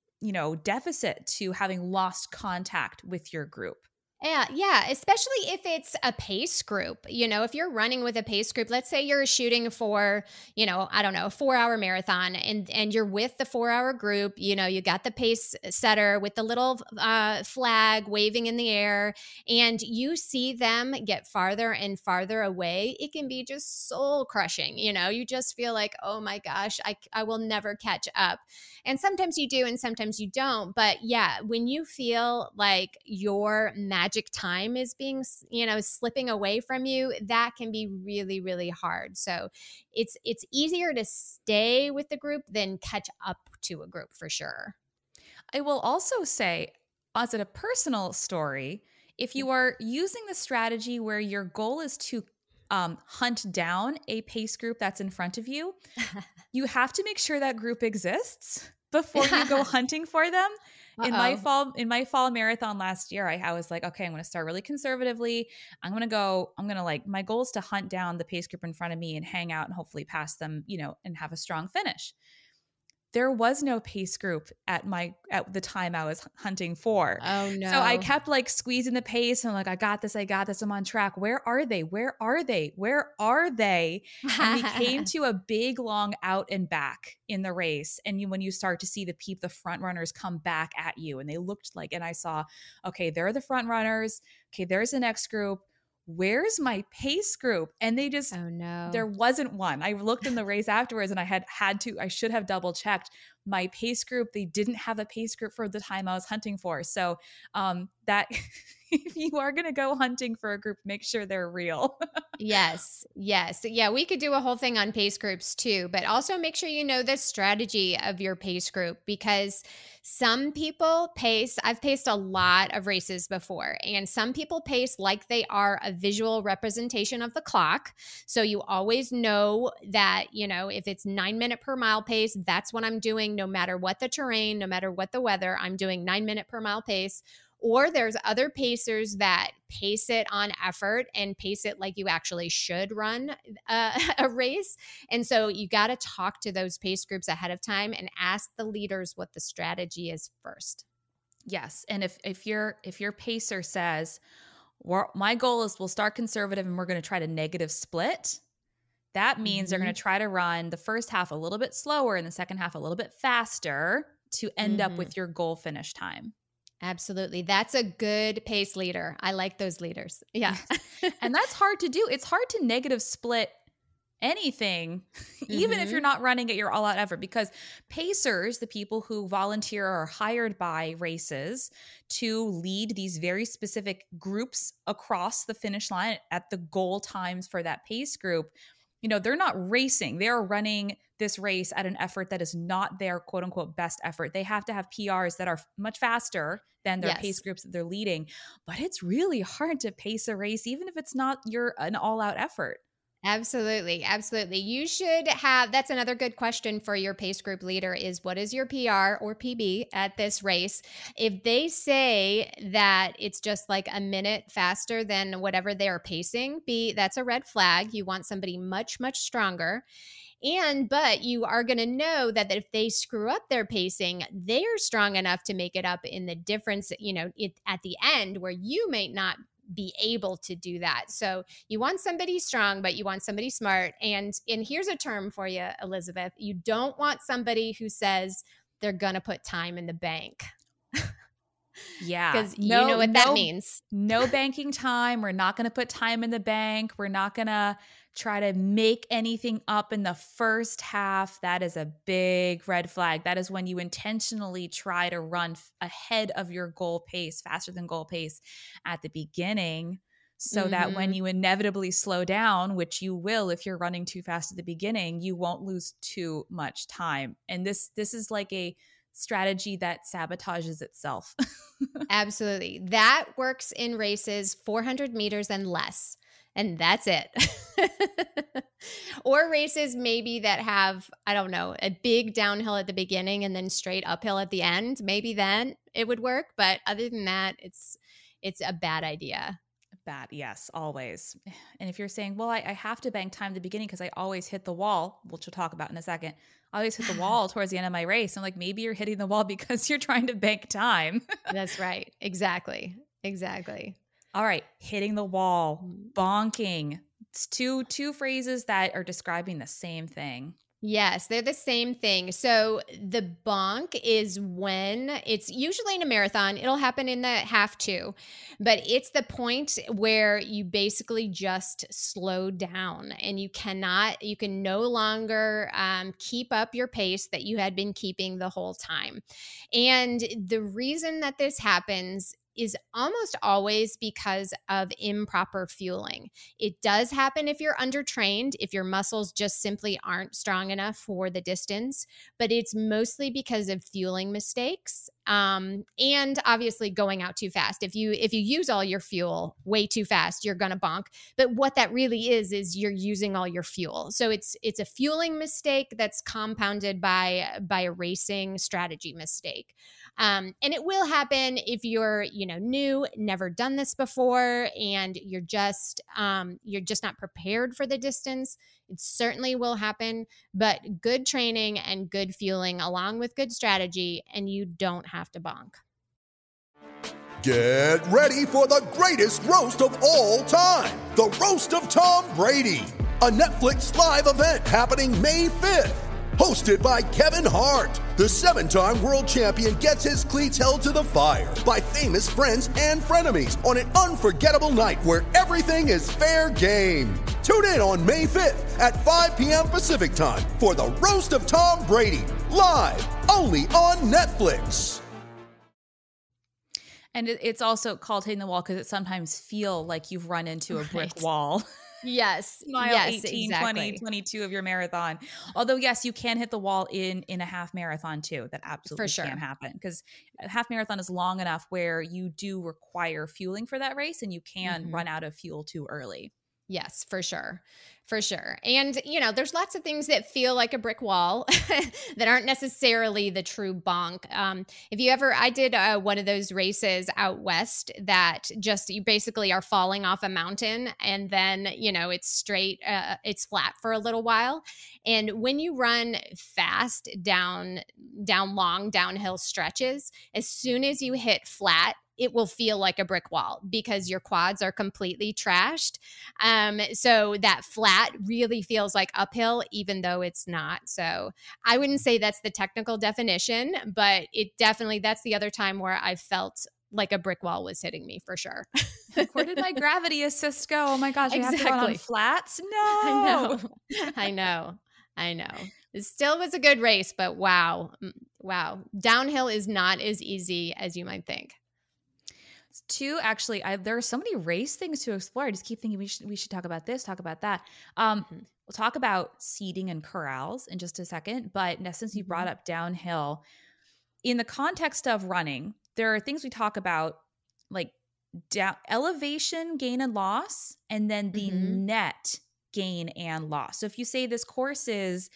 deficit to having lost contact with your group. Yeah, especially if it's a pace group. If you're running with a pace group, let's say you're shooting for, I don't know, a 4-hour marathon, and you're with the 4-hour group, you got the pace setter with the little flag waving in the air, and you see them get farther and farther away. It can be just soul crushing. You just feel like, oh my gosh, I will never catch up. And sometimes you do and sometimes you don't. But yeah, when you feel like your magic time is being, slipping away from you, that can be really hard. So it's easier to stay with the group than catch up to a group, for sure. I will also say, as a personal story, if you are using the strategy where your goal is to hunt down a pace group that's in front of you, you have to make sure that group exists before you go hunting for them. In my fall marathon last year, I was like, okay, I'm going to start really conservatively. My goal is to hunt down the pace group in front of me and hang out and hopefully pass them, and have a strong finish. There was no pace group at the time I was hunting for. Oh no. So I kept squeezing the pace and I'm like, I got this. I'm on track. Where are they? And we came to a big, long out and back in the race. And when you start to see the front runners come back at you, and they looked and I saw, okay, there are the front runners. Okay, there's the next group. Where's my pace group? And they just, oh no, there wasn't one. I looked in the race afterwards and I should have double checked my pace group. They didn't have a pace group for the time I was hunting for. So that if you are going to go hunting for a group, make sure they're real. Yes. Yeah, we could do a whole thing on pace groups too, but also make sure you know the strategy of your pace group, because some people pace. I've paced a lot of races before, and some people pace like they are a visual representation of the clock. So you always know that, if it's 9-minute per mile pace, that's what I'm doing no matter what the terrain, no matter what the weather, I'm doing 9-minute per mile pace. Or there's other pacers that pace it on effort and pace it like you actually should run a race. And so you got to talk to those pace groups ahead of time and ask the leaders what the strategy is first. Yes. And if your pacer says, my goal is we'll start conservative and we're going to try to negative split, that means they're going to try to run the first half a little bit slower and the second half a little bit faster to end up with your goal finish time. Absolutely. That's a good pace leader. I like those leaders. Yeah. And that's hard to do. It's hard to negative split anything, even if you're not running at your all out effort, because pacers, the people who volunteer or are hired by races to lead these very specific groups across the finish line at the goal times for that pace group, they're not racing. They're running this race at an effort that is not their quote unquote best effort. They have to have PRs that are much faster than their pace groups that they're leading. But it's really hard to pace a race, even if it's not an all out effort. Absolutely. You should have, that's another good question for your pace group leader is, what is your PR or PB at this race? If they say that it's just like a minute faster than whatever they're pacing, that's a red flag. You want somebody much, much stronger. But you are going to know that if they screw up their pacing, they're strong enough to make it up in the difference, at the end, where you may not be able to do that. So you want somebody strong, but you want somebody smart. And here's a term for you, Elizabeth. You don't want somebody who says they're going to put time in the bank. Yeah. Because you know what that means. No banking time. We're not going to put time in the bank. We're not going to try to make anything up in the first half. That is a big red flag. That is when you intentionally try to run ahead of your goal pace, faster than goal pace at the beginning, so that when you inevitably slow down, which you will if you're running too fast at the beginning, you won't lose too much time. And this is like a strategy that sabotages itself. Absolutely. That works in races 400 meters and less. And that's it. Or races maybe that have, I don't know, a big downhill at the beginning and then straight uphill at the end. Maybe then it would work. But other than that, it's a bad idea. Bad. Yes, always. And if you're saying, well, I have to bank time at the beginning because I always hit the wall, which we'll talk about in a second. I always hit the wall towards the end of my race. I'm like, maybe you're hitting the wall because you're trying to bank time. That's right. Exactly. All right. Hitting the wall, bonking. It's two phrases that are describing the same thing. Yes, they're the same thing. So the bonk is when it's usually in a marathon. It'll happen in the half too, but it's the point where you basically just slow down and you can no longer keep up your pace that you had been keeping the whole time. And the reason that this happens is almost always because of improper fueling. It does happen if you're undertrained, if your muscles just simply aren't strong enough for the distance, but it's mostly because of fueling mistakes. And obviously going out too fast. If you use all your fuel way too fast, you're gonna bonk. But what that really is you're using all your fuel. So it's a fueling mistake that's compounded by a racing strategy mistake. And it will happen if you're, new, never done this before, and you're just not prepared for the distance. It certainly will happen, but good training and good fueling along with good strategy, and you don't have to bonk. Get ready for the greatest roast of all time, the Roast of Tom Brady, a Netflix live event happening May 5th. Hosted by Kevin Hart, the 7-time world champion gets his cleats held to the fire by famous friends and frenemies on an unforgettable night where everything is fair game. Tune in on May 5th at 5 p.m. Pacific time for the Roast of Tom Brady, live only on Netflix. And it's also called hitting the wall because it sometimes feel like you've run into a brick wall. Yes. Mile 18, exactly. 20, 22 of your marathon. Although, yes, you can hit the wall in a half marathon too. That absolutely can happen because a half marathon is long enough where you do require fueling for that race and you can run out of fuel too early. Yes, for sure. For sure. And, there's lots of things that feel like a brick wall that aren't necessarily the true bonk. I did one of those races out west that just, you basically are falling off a mountain and then, it's straight, it's flat for a little while. And when you run fast down long downhill stretches, as soon as you hit flat, it will feel like a brick wall because your quads are completely trashed. So that flat really feels like uphill, even though it's not. So I wouldn't say that's the technical definition, but that's the other time where I felt like a brick wall was hitting me for sure. Where did my gravity assist go? Oh my gosh, I have to run on flats? No. I know. It still was a good race, but wow. Downhill is not as easy as you might think. Actually, there are so many race things to explore. I just keep thinking we should talk about this, talk about that. We'll talk about seating and corrals in just a second. But since you brought up downhill, in the context of running, there are things we talk about like elevation gain and loss, and then the net gain and loss. So if you say this course is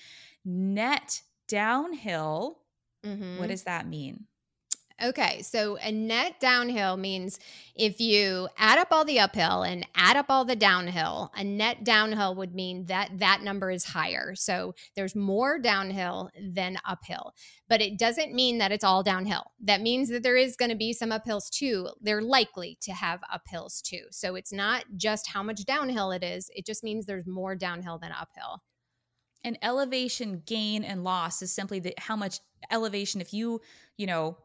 net downhill, what does that mean? Okay, so a net downhill means if you add up all the uphill and add up all the downhill, a net downhill would mean that number is higher. So there's more downhill than uphill, but it doesn't mean that it's all downhill. That means that there is going to be some uphills too. They're likely to have uphills too. So it's not just how much downhill it is. It just means there's more downhill than uphill. And elevation gain and loss is simply how much elevation, if you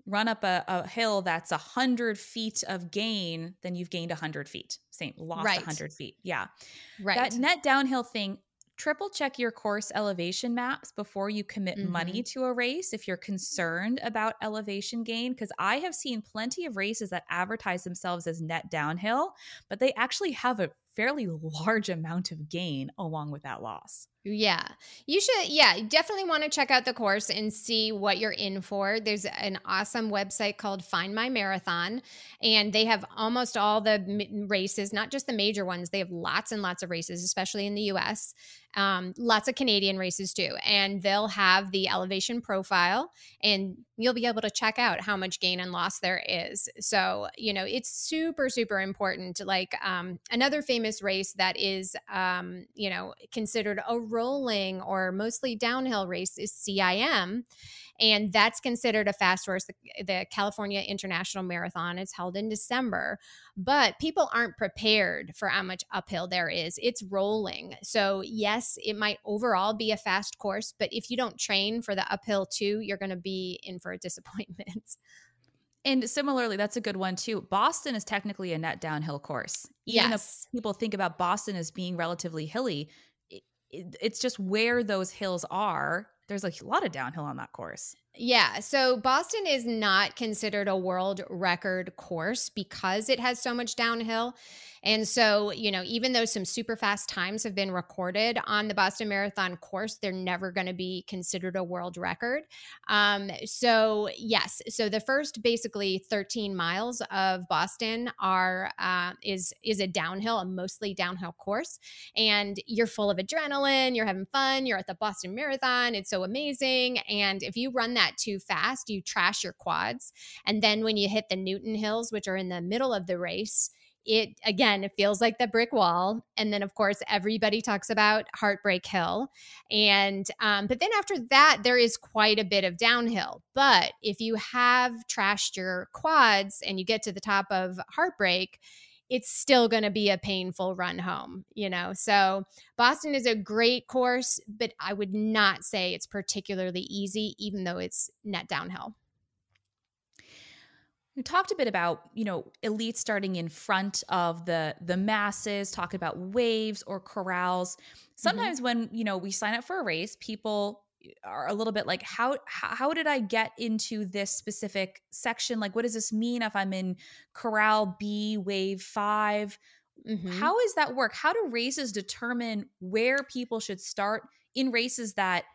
run up a hill that's 100 feet of gain, then you've gained 100 feet. Same, lost Right. 100 feet. Yeah. Right. That net downhill thing, triple check your course elevation maps before you commit money Mhm. to a race if you're concerned about elevation gain. Because I have seen plenty of races that advertise themselves as net downhill, but they actually have a fairly large amount of gain along with that loss. Yeah. You should, yeah, you definitely want to check out the course and see what you're in for. There's an awesome website called Find My Marathon, and they have almost all the races, not just the major ones. They have lots and lots of races, especially in the US. Lots of Canadian races too. And they'll have the elevation profile, and you'll be able to check out how much gain and loss there is. So, it's super, super important. Like another famous race that is, considered a rolling or mostly downhill race is CIM. And that's considered a fast course. The California International Marathon is held in December, but people aren't prepared for how much uphill there is. It's rolling. So yes, it might overall be a fast course, but if you don't train for the uphill too, you're going to be in for a disappointment. And similarly, that's a good one too. Boston is technically a net downhill course. Even Yes. if people think about Boston as being relatively hilly, it's just where those hills are. There's a lot of downhill on that course. Yeah. So Boston is not considered a world record course because it has so much downhill. And so, even though some super fast times have been recorded on the Boston Marathon course, they're never going to be considered a world record. So yes. So the first basically 13 miles of Boston is a downhill, a mostly downhill course. And you're full of adrenaline, you're having fun, you're at the Boston Marathon. It's so amazing. And if you run that too fast, you trash your quads. And then when you hit the Newton Hills, which are in the middle of the race, it feels like the brick wall. And then of course, everybody talks about Heartbreak Hill. And, but then after that, there is quite a bit of downhill. But if you have trashed your quads and you get to the top of Heartbreak, it's still going to be a painful run home, So Boston is a great course, but I would not say it's particularly easy, even though it's net downhill. We talked a bit about, elites starting in front of the masses, talking about waves or corrals. Sometimes when, we sign up for a race, people are a little bit like, how did I get into this specific section? Like, what does this mean if I'm in corral B, wave 5? How does that work? How do races determine where people should start in races that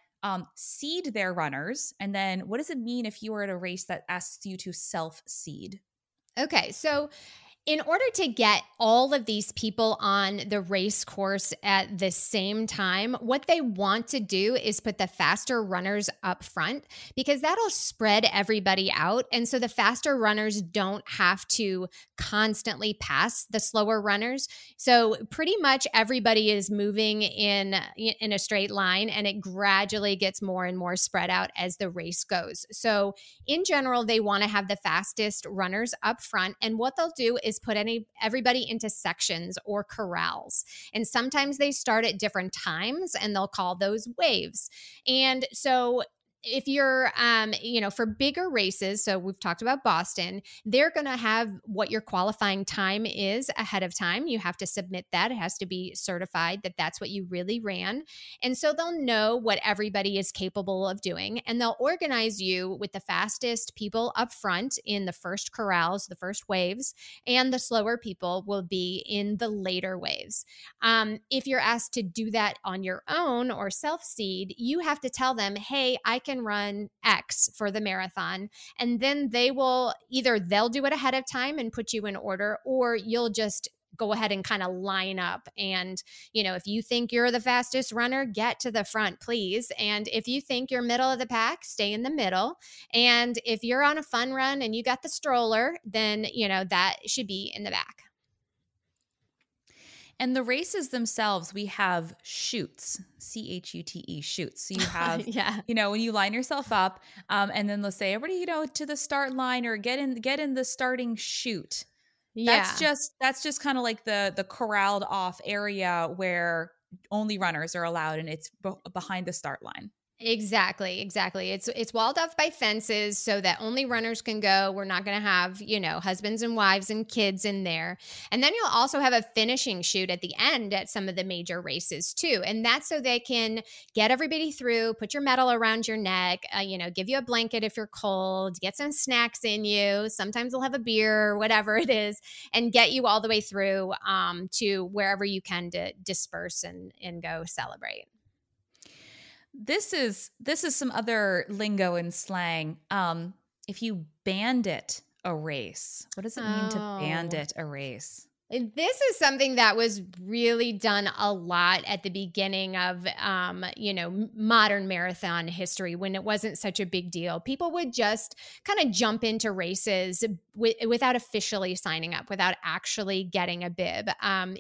seed their runners? And then what does it mean if you are at a race that asks you to self-seed? Okay, so in order to get all of these people on the race course at the same time, what they want to do is put the faster runners up front because that'll spread everybody out. And so the faster runners don't have to constantly pass the slower runners. So pretty much everybody is moving in a straight line, and it gradually gets more and more spread out as the race goes. So in general, they want to have the fastest runners up front. And what they'll do is put everybody into sections or corrals. And sometimes they start at different times, and they'll call those waves. And so if you're, for bigger races, so we've talked about Boston, they're going to have what your qualifying time is ahead of time. You have to submit that. It has to be certified that that's what you really ran. And so they'll know what everybody is capable of doing, and they'll organize you with the fastest people up front in the first corrals, the first waves, and the slower people will be in the later waves. If you're asked to do that on your own or self-seed, you have to tell them, hey, I can run X for the marathon. And then they'll do it ahead of time and put you in order, or you'll just go ahead and kind of line up. And, if you think you're the fastest runner, get to the front, please. And if you think you're middle of the pack, stay in the middle. And if you're on a fun run and you got the stroller, then, that should be in the back. And the races themselves, we have chutes, chute, chutes. So you have, when you line yourself up, and then let's say everybody, to the start line or get in the starting chute. Yeah. That's just kind of like the corralled off area where only runners are allowed, and it's behind the start line. Exactly, exactly. It's walled off by fences so that only runners can go. We're not going to have, husbands and wives and kids in there. And then you'll also have a finishing chute at the end at some of the major races too. And that's so they can get everybody through, put your medal around your neck, give you a blanket if you're cold, get some snacks in you. Sometimes they'll have a beer, whatever it is, and get you all the way through to wherever you can to disperse and go celebrate. This is some other lingo and slang. If you bandit a race, what does it mean to bandit a race? This is something that was really done a lot at the beginning of, modern marathon history when it wasn't such a big deal. People would just kind of jump into races without officially signing up, without actually getting a bib.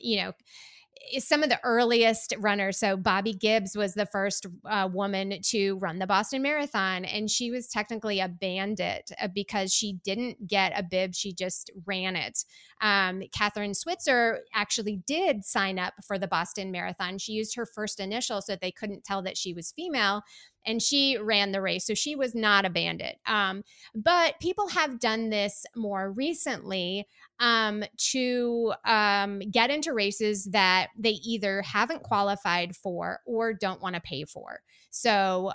Some of the earliest runners. So Bobby Gibbs was the first woman to run the Boston Marathon, and she was technically a bandit because she didn't get a bib. She just ran it. Catherine Switzer actually did sign up for the Boston Marathon. She used her first initial so they couldn't tell that she was female, and she ran the race. So she was not a bandit. But people have done this more recently to get into races that they either haven't qualified for or don't want to pay for. So,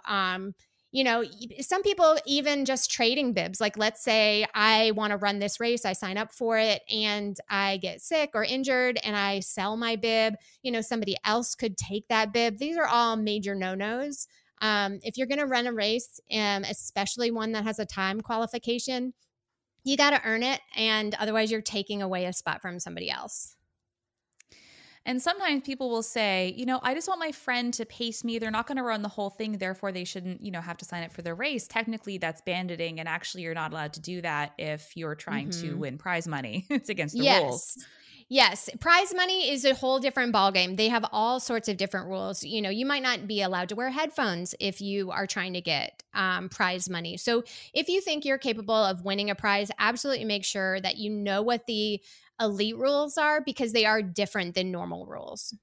some people even just trading bibs. Like, let's say I want to run this race, I sign up for it, and I get sick or injured and I sell my bib. Somebody else could take that bib. These are all major no-nos. If you're going to run a race, especially one that has a time qualification, you got to earn it. And otherwise you're taking away a spot from somebody else. And sometimes people will say, I just want my friend to pace me. They're not going to run the whole thing. Therefore, they shouldn't, have to sign up for the race. Technically, that's banditing. And actually, you're not allowed to do that if you're trying to win prize money. It's against the rules. Yes. Prize money is a whole different ballgame. They have all sorts of different rules. You might not be allowed to wear headphones if you are trying to get prize money. So if you think you're capable of winning a prize, absolutely make sure that you know what the elite rules are, because they are different than normal rules.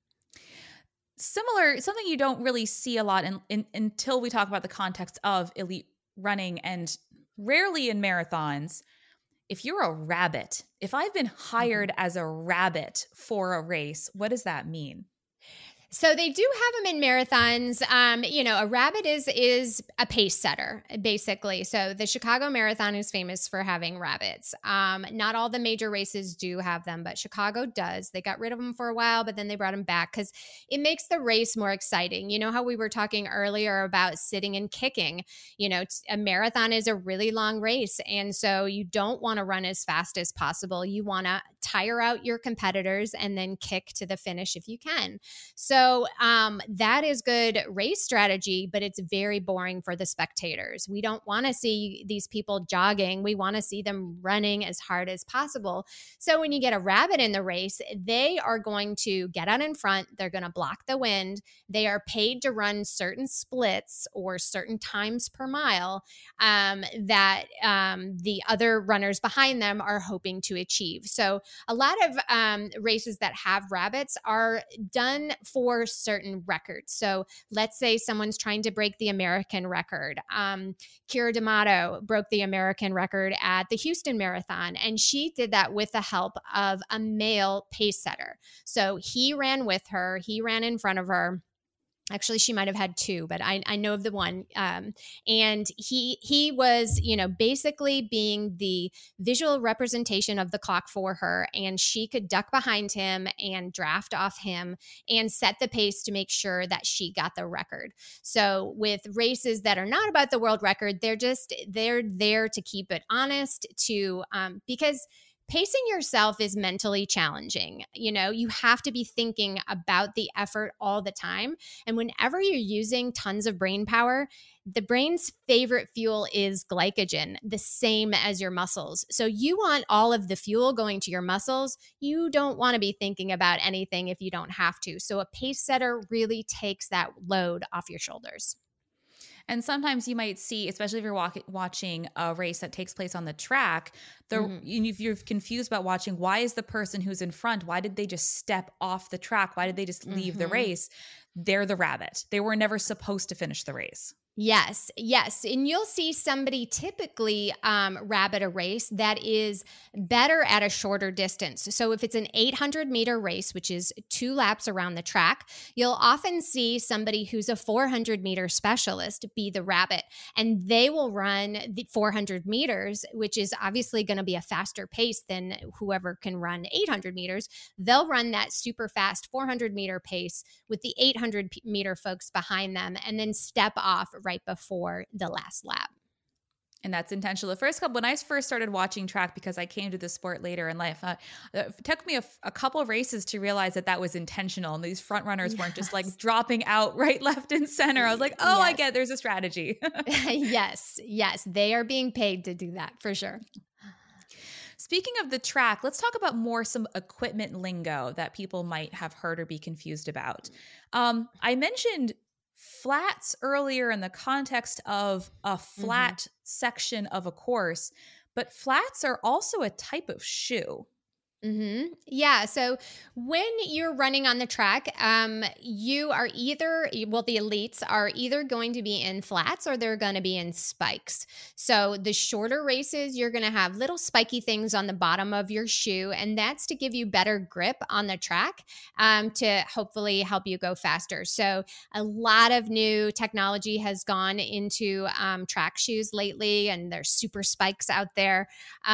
Similar, something you don't really see a lot until we talk about the context of elite running, and rarely in marathons. If you're a rabbit, if I've been hired as a rabbit for a race, what does that mean? So they do have them in marathons. A rabbit is a pace setter, basically. So the Chicago Marathon is famous for having rabbits. Not all the major races do have them, but Chicago does. They got rid of them for a while, but then they brought them back because it makes the race more exciting. You know how we were talking earlier about sitting and kicking? A marathon is a really long race. And so you don't want to run as fast as possible. You want to tire out your competitors and then kick to the finish if you can. So that is good race strategy, but it's very boring for the spectators. We don't want to see these people jogging. We want to see them running as hard as possible. So when you get a rabbit in the race, they are going to get out in front. They're going to block the wind. They are paid to run certain splits or certain times per mile that the other runners behind them are hoping to achieve. So a lot of races that have rabbits are done for certain records. So let's say someone's trying to break the American record. Kira D'Amato broke the American record at the Houston Marathon, and she did that with the help of a male pace setter. So he ran with her. He ran in front of her. Actually, she might have had two, but I know of the one. And he was, basically being the visual representation of the clock for her. And she could duck behind him and draft off him and set the pace to make sure that she got the record. So with races that are not about the world record, they're there to keep it honest, because pacing yourself is mentally challenging. You have to be thinking about the effort all the time. And whenever you're using tons of brain power, the brain's favorite fuel is glycogen, the same as your muscles. So you want all of the fuel going to your muscles. You don't want to be thinking about anything if you don't have to. So a pace setter really takes that load off your shoulders. And sometimes you might see, especially if you're watching a race that takes place on the track, if you're confused about watching, why is the person who's in front, why did they just step off the track? Why did they just leave the race? They're the rabbit. They were never supposed to finish the race. Yes. And you'll see somebody typically rabbit a race that is better at a shorter distance. So if it's an 800-meter race, which is 2 laps around the track, you'll often see somebody who's a 400-meter specialist be the rabbit. And they will run the 400 meters, which is obviously going to be a faster pace than whoever can run 800 meters. They'll run that super fast 400-meter pace with the 800-meter folks behind them and then step off right before the last lap. And that's intentional. When I first started watching track, because I came to the sport later in life, it took me a couple of races to realize that was intentional. And these front runners weren't just like dropping out right, left, and center. I was like, oh, I get it. There's a strategy. Yes. They are being paid to do that for sure. Speaking of the track, let's talk about some equipment lingo that people might have heard or be confused about. I mentioned flats earlier in the context of a flat section of a course, but flats are also a type of shoe. Yeah. So when you're running on the track, you are the elites are either going to be in flats or they're going to be in spikes. So the shorter races, you're going to have little spiky things on the bottom of your shoe, and that's to give you better grip on the track, to hopefully help you go faster. So a lot of new technology has gone into track shoes lately, and there's super spikes out there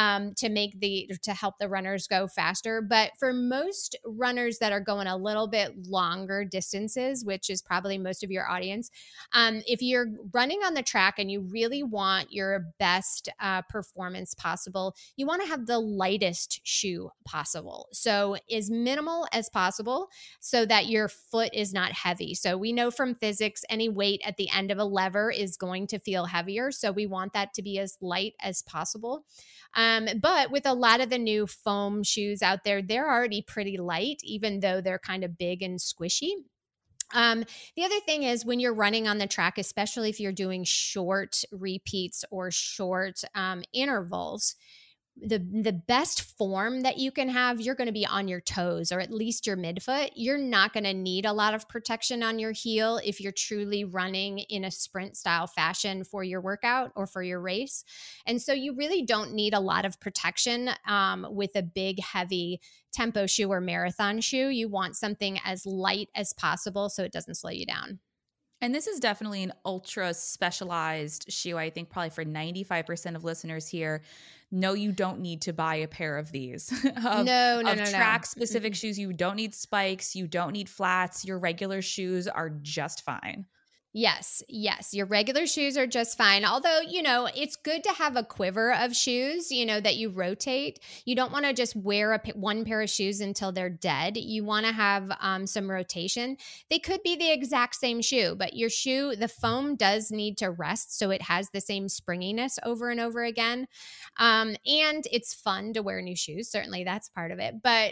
to help the runners go faster. But for most runners that are going a little bit longer distances, which is probably most of your audience, if you're running on the track and you really want your best performance possible, you want to have the lightest shoe possible. So as minimal as possible so that your foot is not heavy. So we know from physics, any weight at the end of a lever is going to feel heavier. So we want that to be as light as possible. But with a lot of the new foam shoes out there, they're already pretty light, even though they're kind of big and squishy. The other thing is when you're running on the track, especially if you're doing short repeats or short intervals, the best form that you can have, you're going to be on your toes or at least your midfoot. You're not going to need a lot of protection on your heel if you're truly running in a sprint style fashion for your workout or for your race. And so you really don't need a lot of protection with a big, heavy tempo shoe or marathon shoe. You want something as light as possible so it doesn't slow you down. And this is definitely an ultra specialized shoe. I think probably for 95% of listeners here, no, you don't need to buy a pair of these. No. Track specific shoes. You don't need spikes. You don't need flats. Your regular shoes are just fine. Yes. Your regular shoes are just fine. Although, it's good to have a quiver of shoes, that you rotate. You don't want to just wear one pair of shoes until they're dead. You want to have some rotation. They could be the exact same shoe, but your shoe, the foam does need to rest so it has the same springiness over and over again. And it's fun to wear new shoes. Certainly that's part of it. But,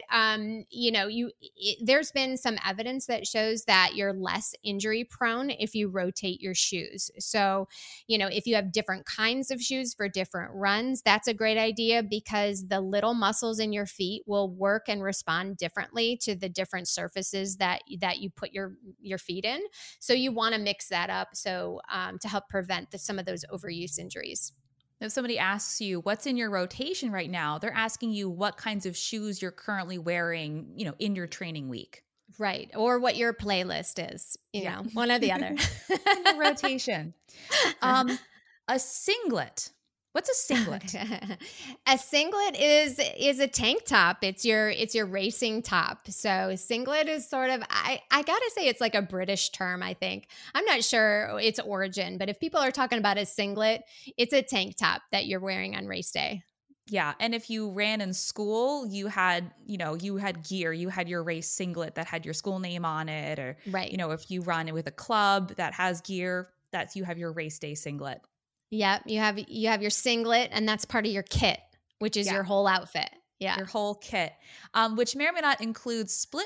there's been some evidence that shows that you're less injury prone if you rotate your shoes. So, if you have different kinds of shoes for different runs, that's a great idea because the little muscles in your feet will work and respond differently to the different surfaces that you put your feet in. So you want to mix that up to help prevent some of those overuse injuries. If somebody asks you what's in your rotation right now, they're asking you what kinds of shoes you're currently wearing, in your training week. Right. Or what your playlist is, one or the other. In the rotation. A singlet. What's a singlet? A singlet is a tank top. It's your racing top. So singlet is sort of, I gotta say it's like a British term, I think. I'm not sure its origin, but if people are talking about a singlet, it's a tank top that you're wearing on race day. Yeah. And if you ran in school, you had gear, you had your race singlet that had your school name on it, or, right. If you run with a club that has gear, you have your race day singlet. Yep. You have your singlet, and that's part of your kit, which is your whole outfit. Yeah. Your whole kit, which may or may not include split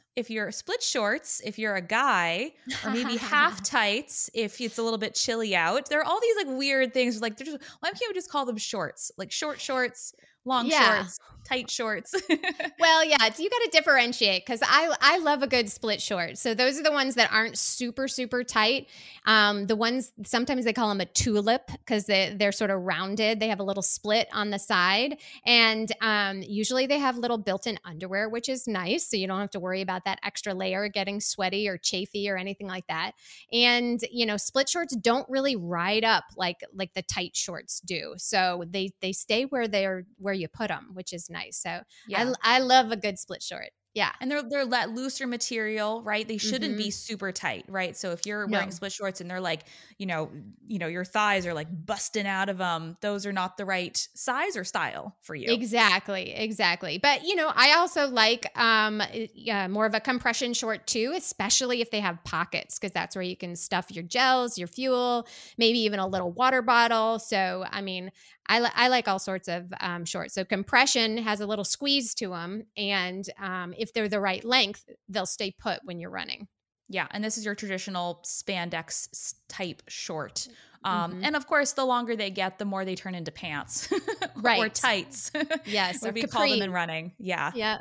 if you're split shorts, if you're a guy, or maybe half tights if it's a little bit chilly out. There are all these like weird things. Like, why can't we just call them shorts? Like short shorts, long Yeah. shorts, tight shorts. Well, yeah, you got to differentiate because I love a good split short. So those are the ones that aren't super, super tight. The ones, sometimes they call them a tulip because they're sort of rounded. They have a little split on the side. And usually they have little built-in underwear, which is nice. So you don't have to worry about that extra layer getting sweaty or chafy or anything like that. And, split shorts don't really ride up like the tight shorts do. So they stay where you put them, which is nice. So Yeah. I love a good split short. Yeah. And they're that looser material, right? They shouldn't be super tight, right? So if you're wearing split shorts and they're like, your thighs are like busting out of them, those are not the right size or style for you. Exactly. But, I also like more of a compression short too, especially if they have pockets, because that's where you can stuff your gels, your fuel, maybe even a little water bottle. So, I mean, I like all sorts of shorts. So compression has a little squeeze to them. And if they're the right length, they'll stay put when you're running. Yeah. And this is your traditional spandex type short. And of course, the longer they get, the more they turn into pants right. or tights. Yes. What we call them in running. Yeah. Yeah.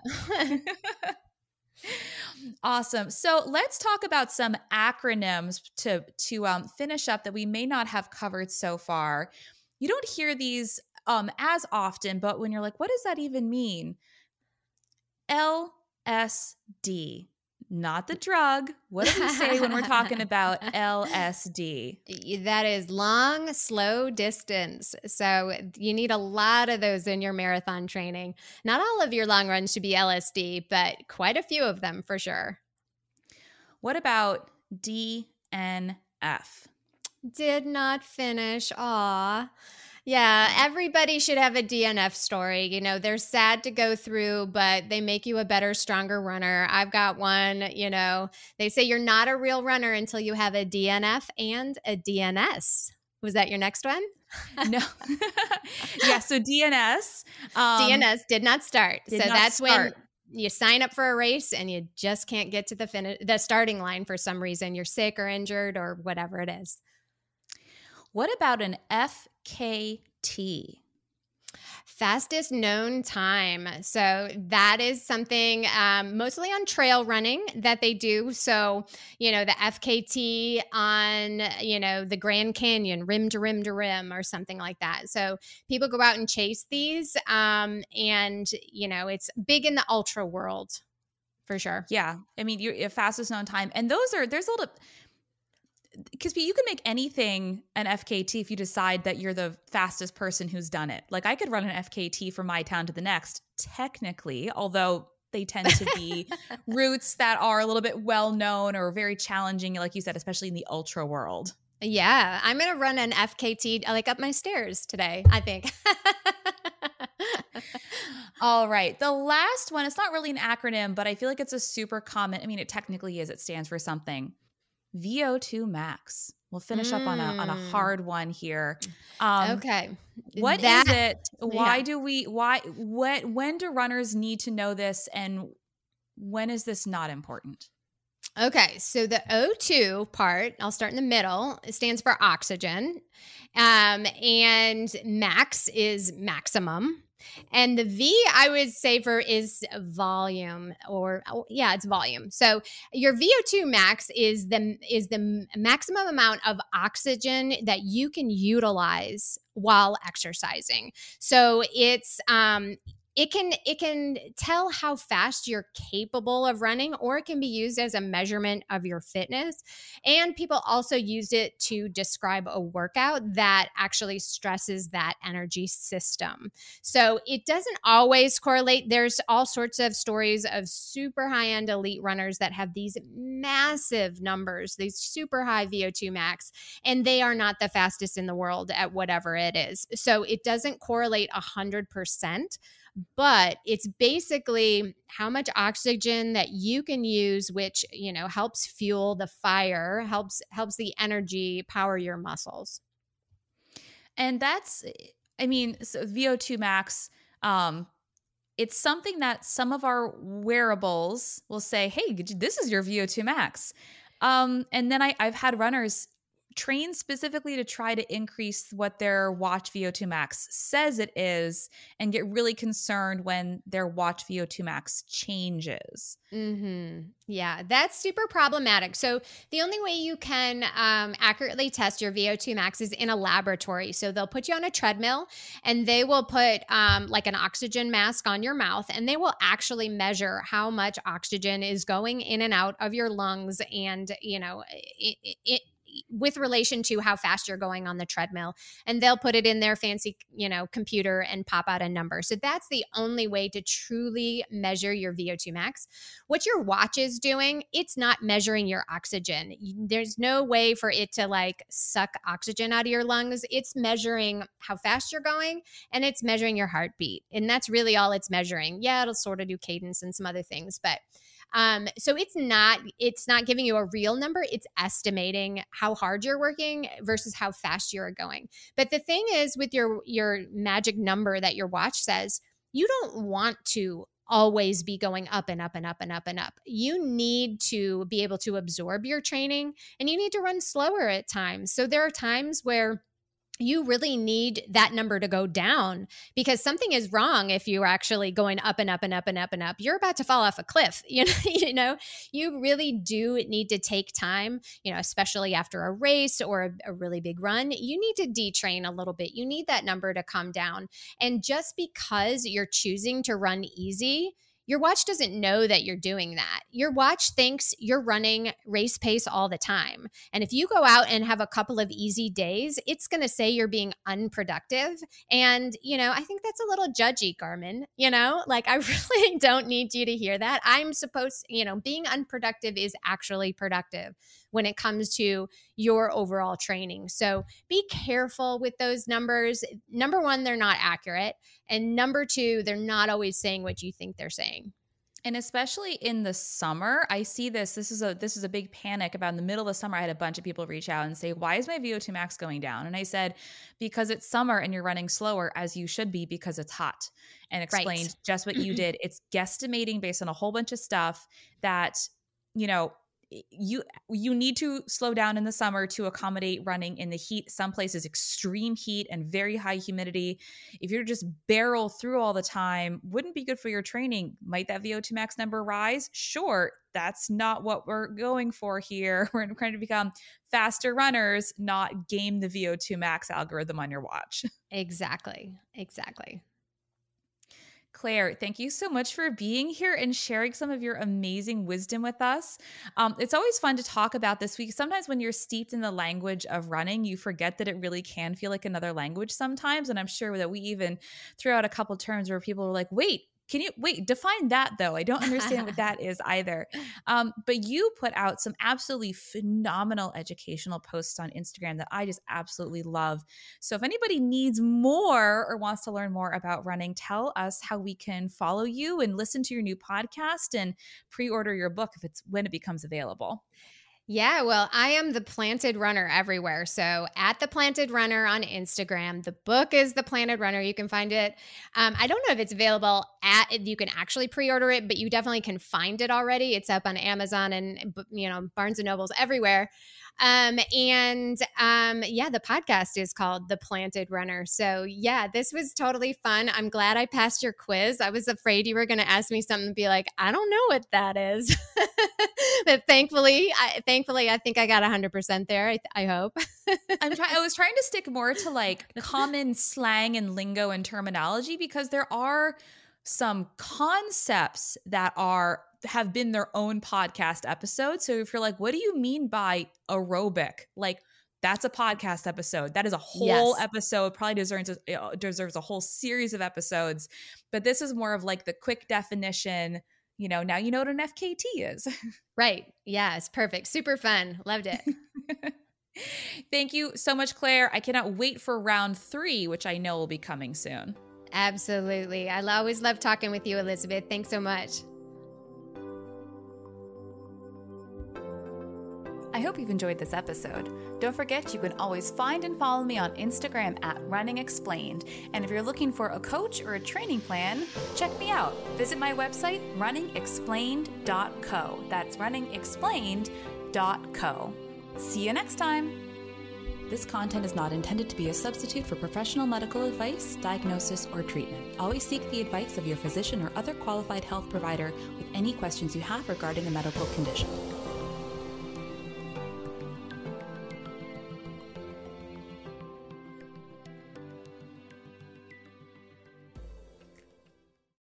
Awesome. So let's talk about some acronyms to finish up that we may not have covered so far. You don't hear these as often, but when you're like, what does that even mean? LSD, not the drug. What do we say when we're talking about LSD? That is long, slow distance. So you need a lot of those in your marathon training. Not all of your long runs should be LSD, but quite a few of them for sure. What about DNF? Did not finish. Aw. Yeah, everybody should have a DNF story. They're sad to go through, but they make you a better, stronger runner. I've got one, they say you're not a real runner until you have a DNF and a DNS. Was that your next one? No. Yeah, so DNS. DNS did not start. When you sign up for a race and you just can't get to the starting line for some reason. You're sick or injured or whatever it is. What about an FKT? Fastest known time. So that is something mostly on trail running that they do. So, the FKT on, the Grand Canyon, rim to rim to rim or something like that. So people go out and chase these and, it's big in the ultra world for sure. Yeah. I mean, your fastest known time. And there's a little... Because you can make anything an FKT if you decide that you're the fastest person who's done it. Like I could run an FKT from my town to the next, technically, although they tend to be routes that are a little bit well-known or very challenging, like you said, especially in the ultra world. Yeah, I'm going to run an FKT like up my stairs today, I think. All right. The last one, it's not really an acronym, but I feel like it's a super common. I mean, it technically is. It stands for something. VO2 max. We'll finish up on a hard one here. Okay. What is it? Why do when do runners need to know this? And when is this not important? Okay. So the O2 part, I'll start in the middle. It stands for oxygen. And max is maximum. And the V I would say is volume it's volume. So your VO2 max is the maximum amount of oxygen that you can utilize while exercising. So it's it can tell how fast you're capable of running, or it can be used as a measurement of your fitness. And people also use it to describe a workout that actually stresses that energy system. So it doesn't always correlate. There's all sorts of stories of super high-end elite runners that have these massive numbers, these super high VO2 max, and they are not the fastest in the world at whatever it is. So it doesn't correlate 100%. But it's basically how much oxygen that you can use, which, helps fuel the fire, helps the energy power your muscles. And that's, so VO2 max, it's something that some of our wearables will say, hey, this is your VO2 max. And then I've had runners train specifically to try to increase what their watch VO2 max says it is and get really concerned when their watch VO2 max changes. Yeah, that's super problematic. So the only way you can accurately test your VO2 max is in a laboratory. So they'll put you on a treadmill and they will put like an oxygen mask on your mouth, and they will actually measure how much oxygen is going in and out of your lungs, and with relation to how fast you're going on the treadmill, and they'll put it in their fancy, computer and pop out a number. So that's the only way to truly measure your VO2 max. What your watch is doing, it's not measuring your oxygen. There's no way for it to like suck oxygen out of your lungs. It's measuring how fast you're going, and it's measuring your heartbeat. And that's really all it's measuring. Yeah, it'll sort of do cadence and some other things, but so it's not giving you a real number. It's estimating how hard you're working versus how fast you're going. But the thing is, with your magic number that your watch says, you don't want to always be going up and up and up and up and up. You need to be able to absorb your training, and you need to run slower at times. So there are times where you really need that number to go down, because something is wrong if you're actually going up and up and up and up and up. You're about to fall off a cliff. You really do need to take time, especially after a race or a really big run. You need to detrain a little bit. You need that number to come down. And just because you're choosing to run easy, your watch doesn't know that you're doing that. Your watch thinks you're running race pace all the time. And if you go out and have a couple of easy days, it's going to say you're being unproductive. And, I think that's a little judgy, Garmin. I really don't need you to hear that. I'm supposed, being unproductive is actually productive when it comes to your overall training. So be careful with those numbers. Number one, they're not accurate. And number two, they're not always saying what you think they're saying. And especially in the summer, I see this is a big panic about in the middle of the summer. I had a bunch of people reach out and say, why is my VO2 max going down? And I said, because it's summer and you're running slower, as you should be, because it's hot, and explained just what you did. It's guesstimating based on a whole bunch of stuff that, you need to slow down in the summer to accommodate running in the heat. Some places extreme heat and very high humidity. If you're just barrel through all the time, wouldn't be good for your training. Might that VO2 max number rise? Sure. That's not what we're going for here. We're trying to become faster runners, not game the VO2 max algorithm on your watch. Exactly. Claire, thank you so much for being here and sharing some of your amazing wisdom with us. It's always fun to talk about this week. Sometimes when you're steeped in the language of running, you forget that it really can feel like another language sometimes. And I'm sure that we even threw out a couple terms where people were like, wait, define that though. I don't understand what that is either. But you put out some absolutely phenomenal educational posts on Instagram that I just absolutely love. So if anybody needs more or wants to learn more about running, tell us how we can follow you and listen to your new podcast and pre-order your book when it becomes available. Yeah, well, I am The Planted Runner everywhere. So at The Planted Runner on Instagram, the book is The Planted Runner. You can find it. I don't know if it's available you can actually pre-order it, but you definitely can find it already. It's up on Amazon and, Barnes and Nobles everywhere. The podcast is called The Planted Runner. So yeah, this was totally fun. I'm glad I passed your quiz. I was afraid you were going to ask me something and be like, I don't know what that is. But thankfully, I think I got 100% there. I hope. I was trying to stick more to like common slang and lingo and terminology, because there are some concepts that have been their own podcast episodes. So if you're like, what do you mean by aerobic? Like, that's a podcast episode. That is a whole episode, probably deserves a whole series of episodes. But this is more of like the quick definition. Now you know what an FKT is. Right. Yeah, it's perfect. Super fun. Loved it. Thank you so much, Claire. I cannot wait for round 3, which I know will be coming soon. Absolutely. I always love talking with you, Elizabeth. Thanks so much. I hope you've enjoyed this episode. Don't forget, you can always find and follow me on Instagram at Running Explained. And if you're looking for a coach or a training plan, check me out. Visit my website, runningexplained.co. That's runningexplained.co. See you next time. This content is not intended to be a substitute for professional medical advice, diagnosis, or treatment. Always seek the advice of your physician or other qualified health provider with any questions you have regarding a medical condition.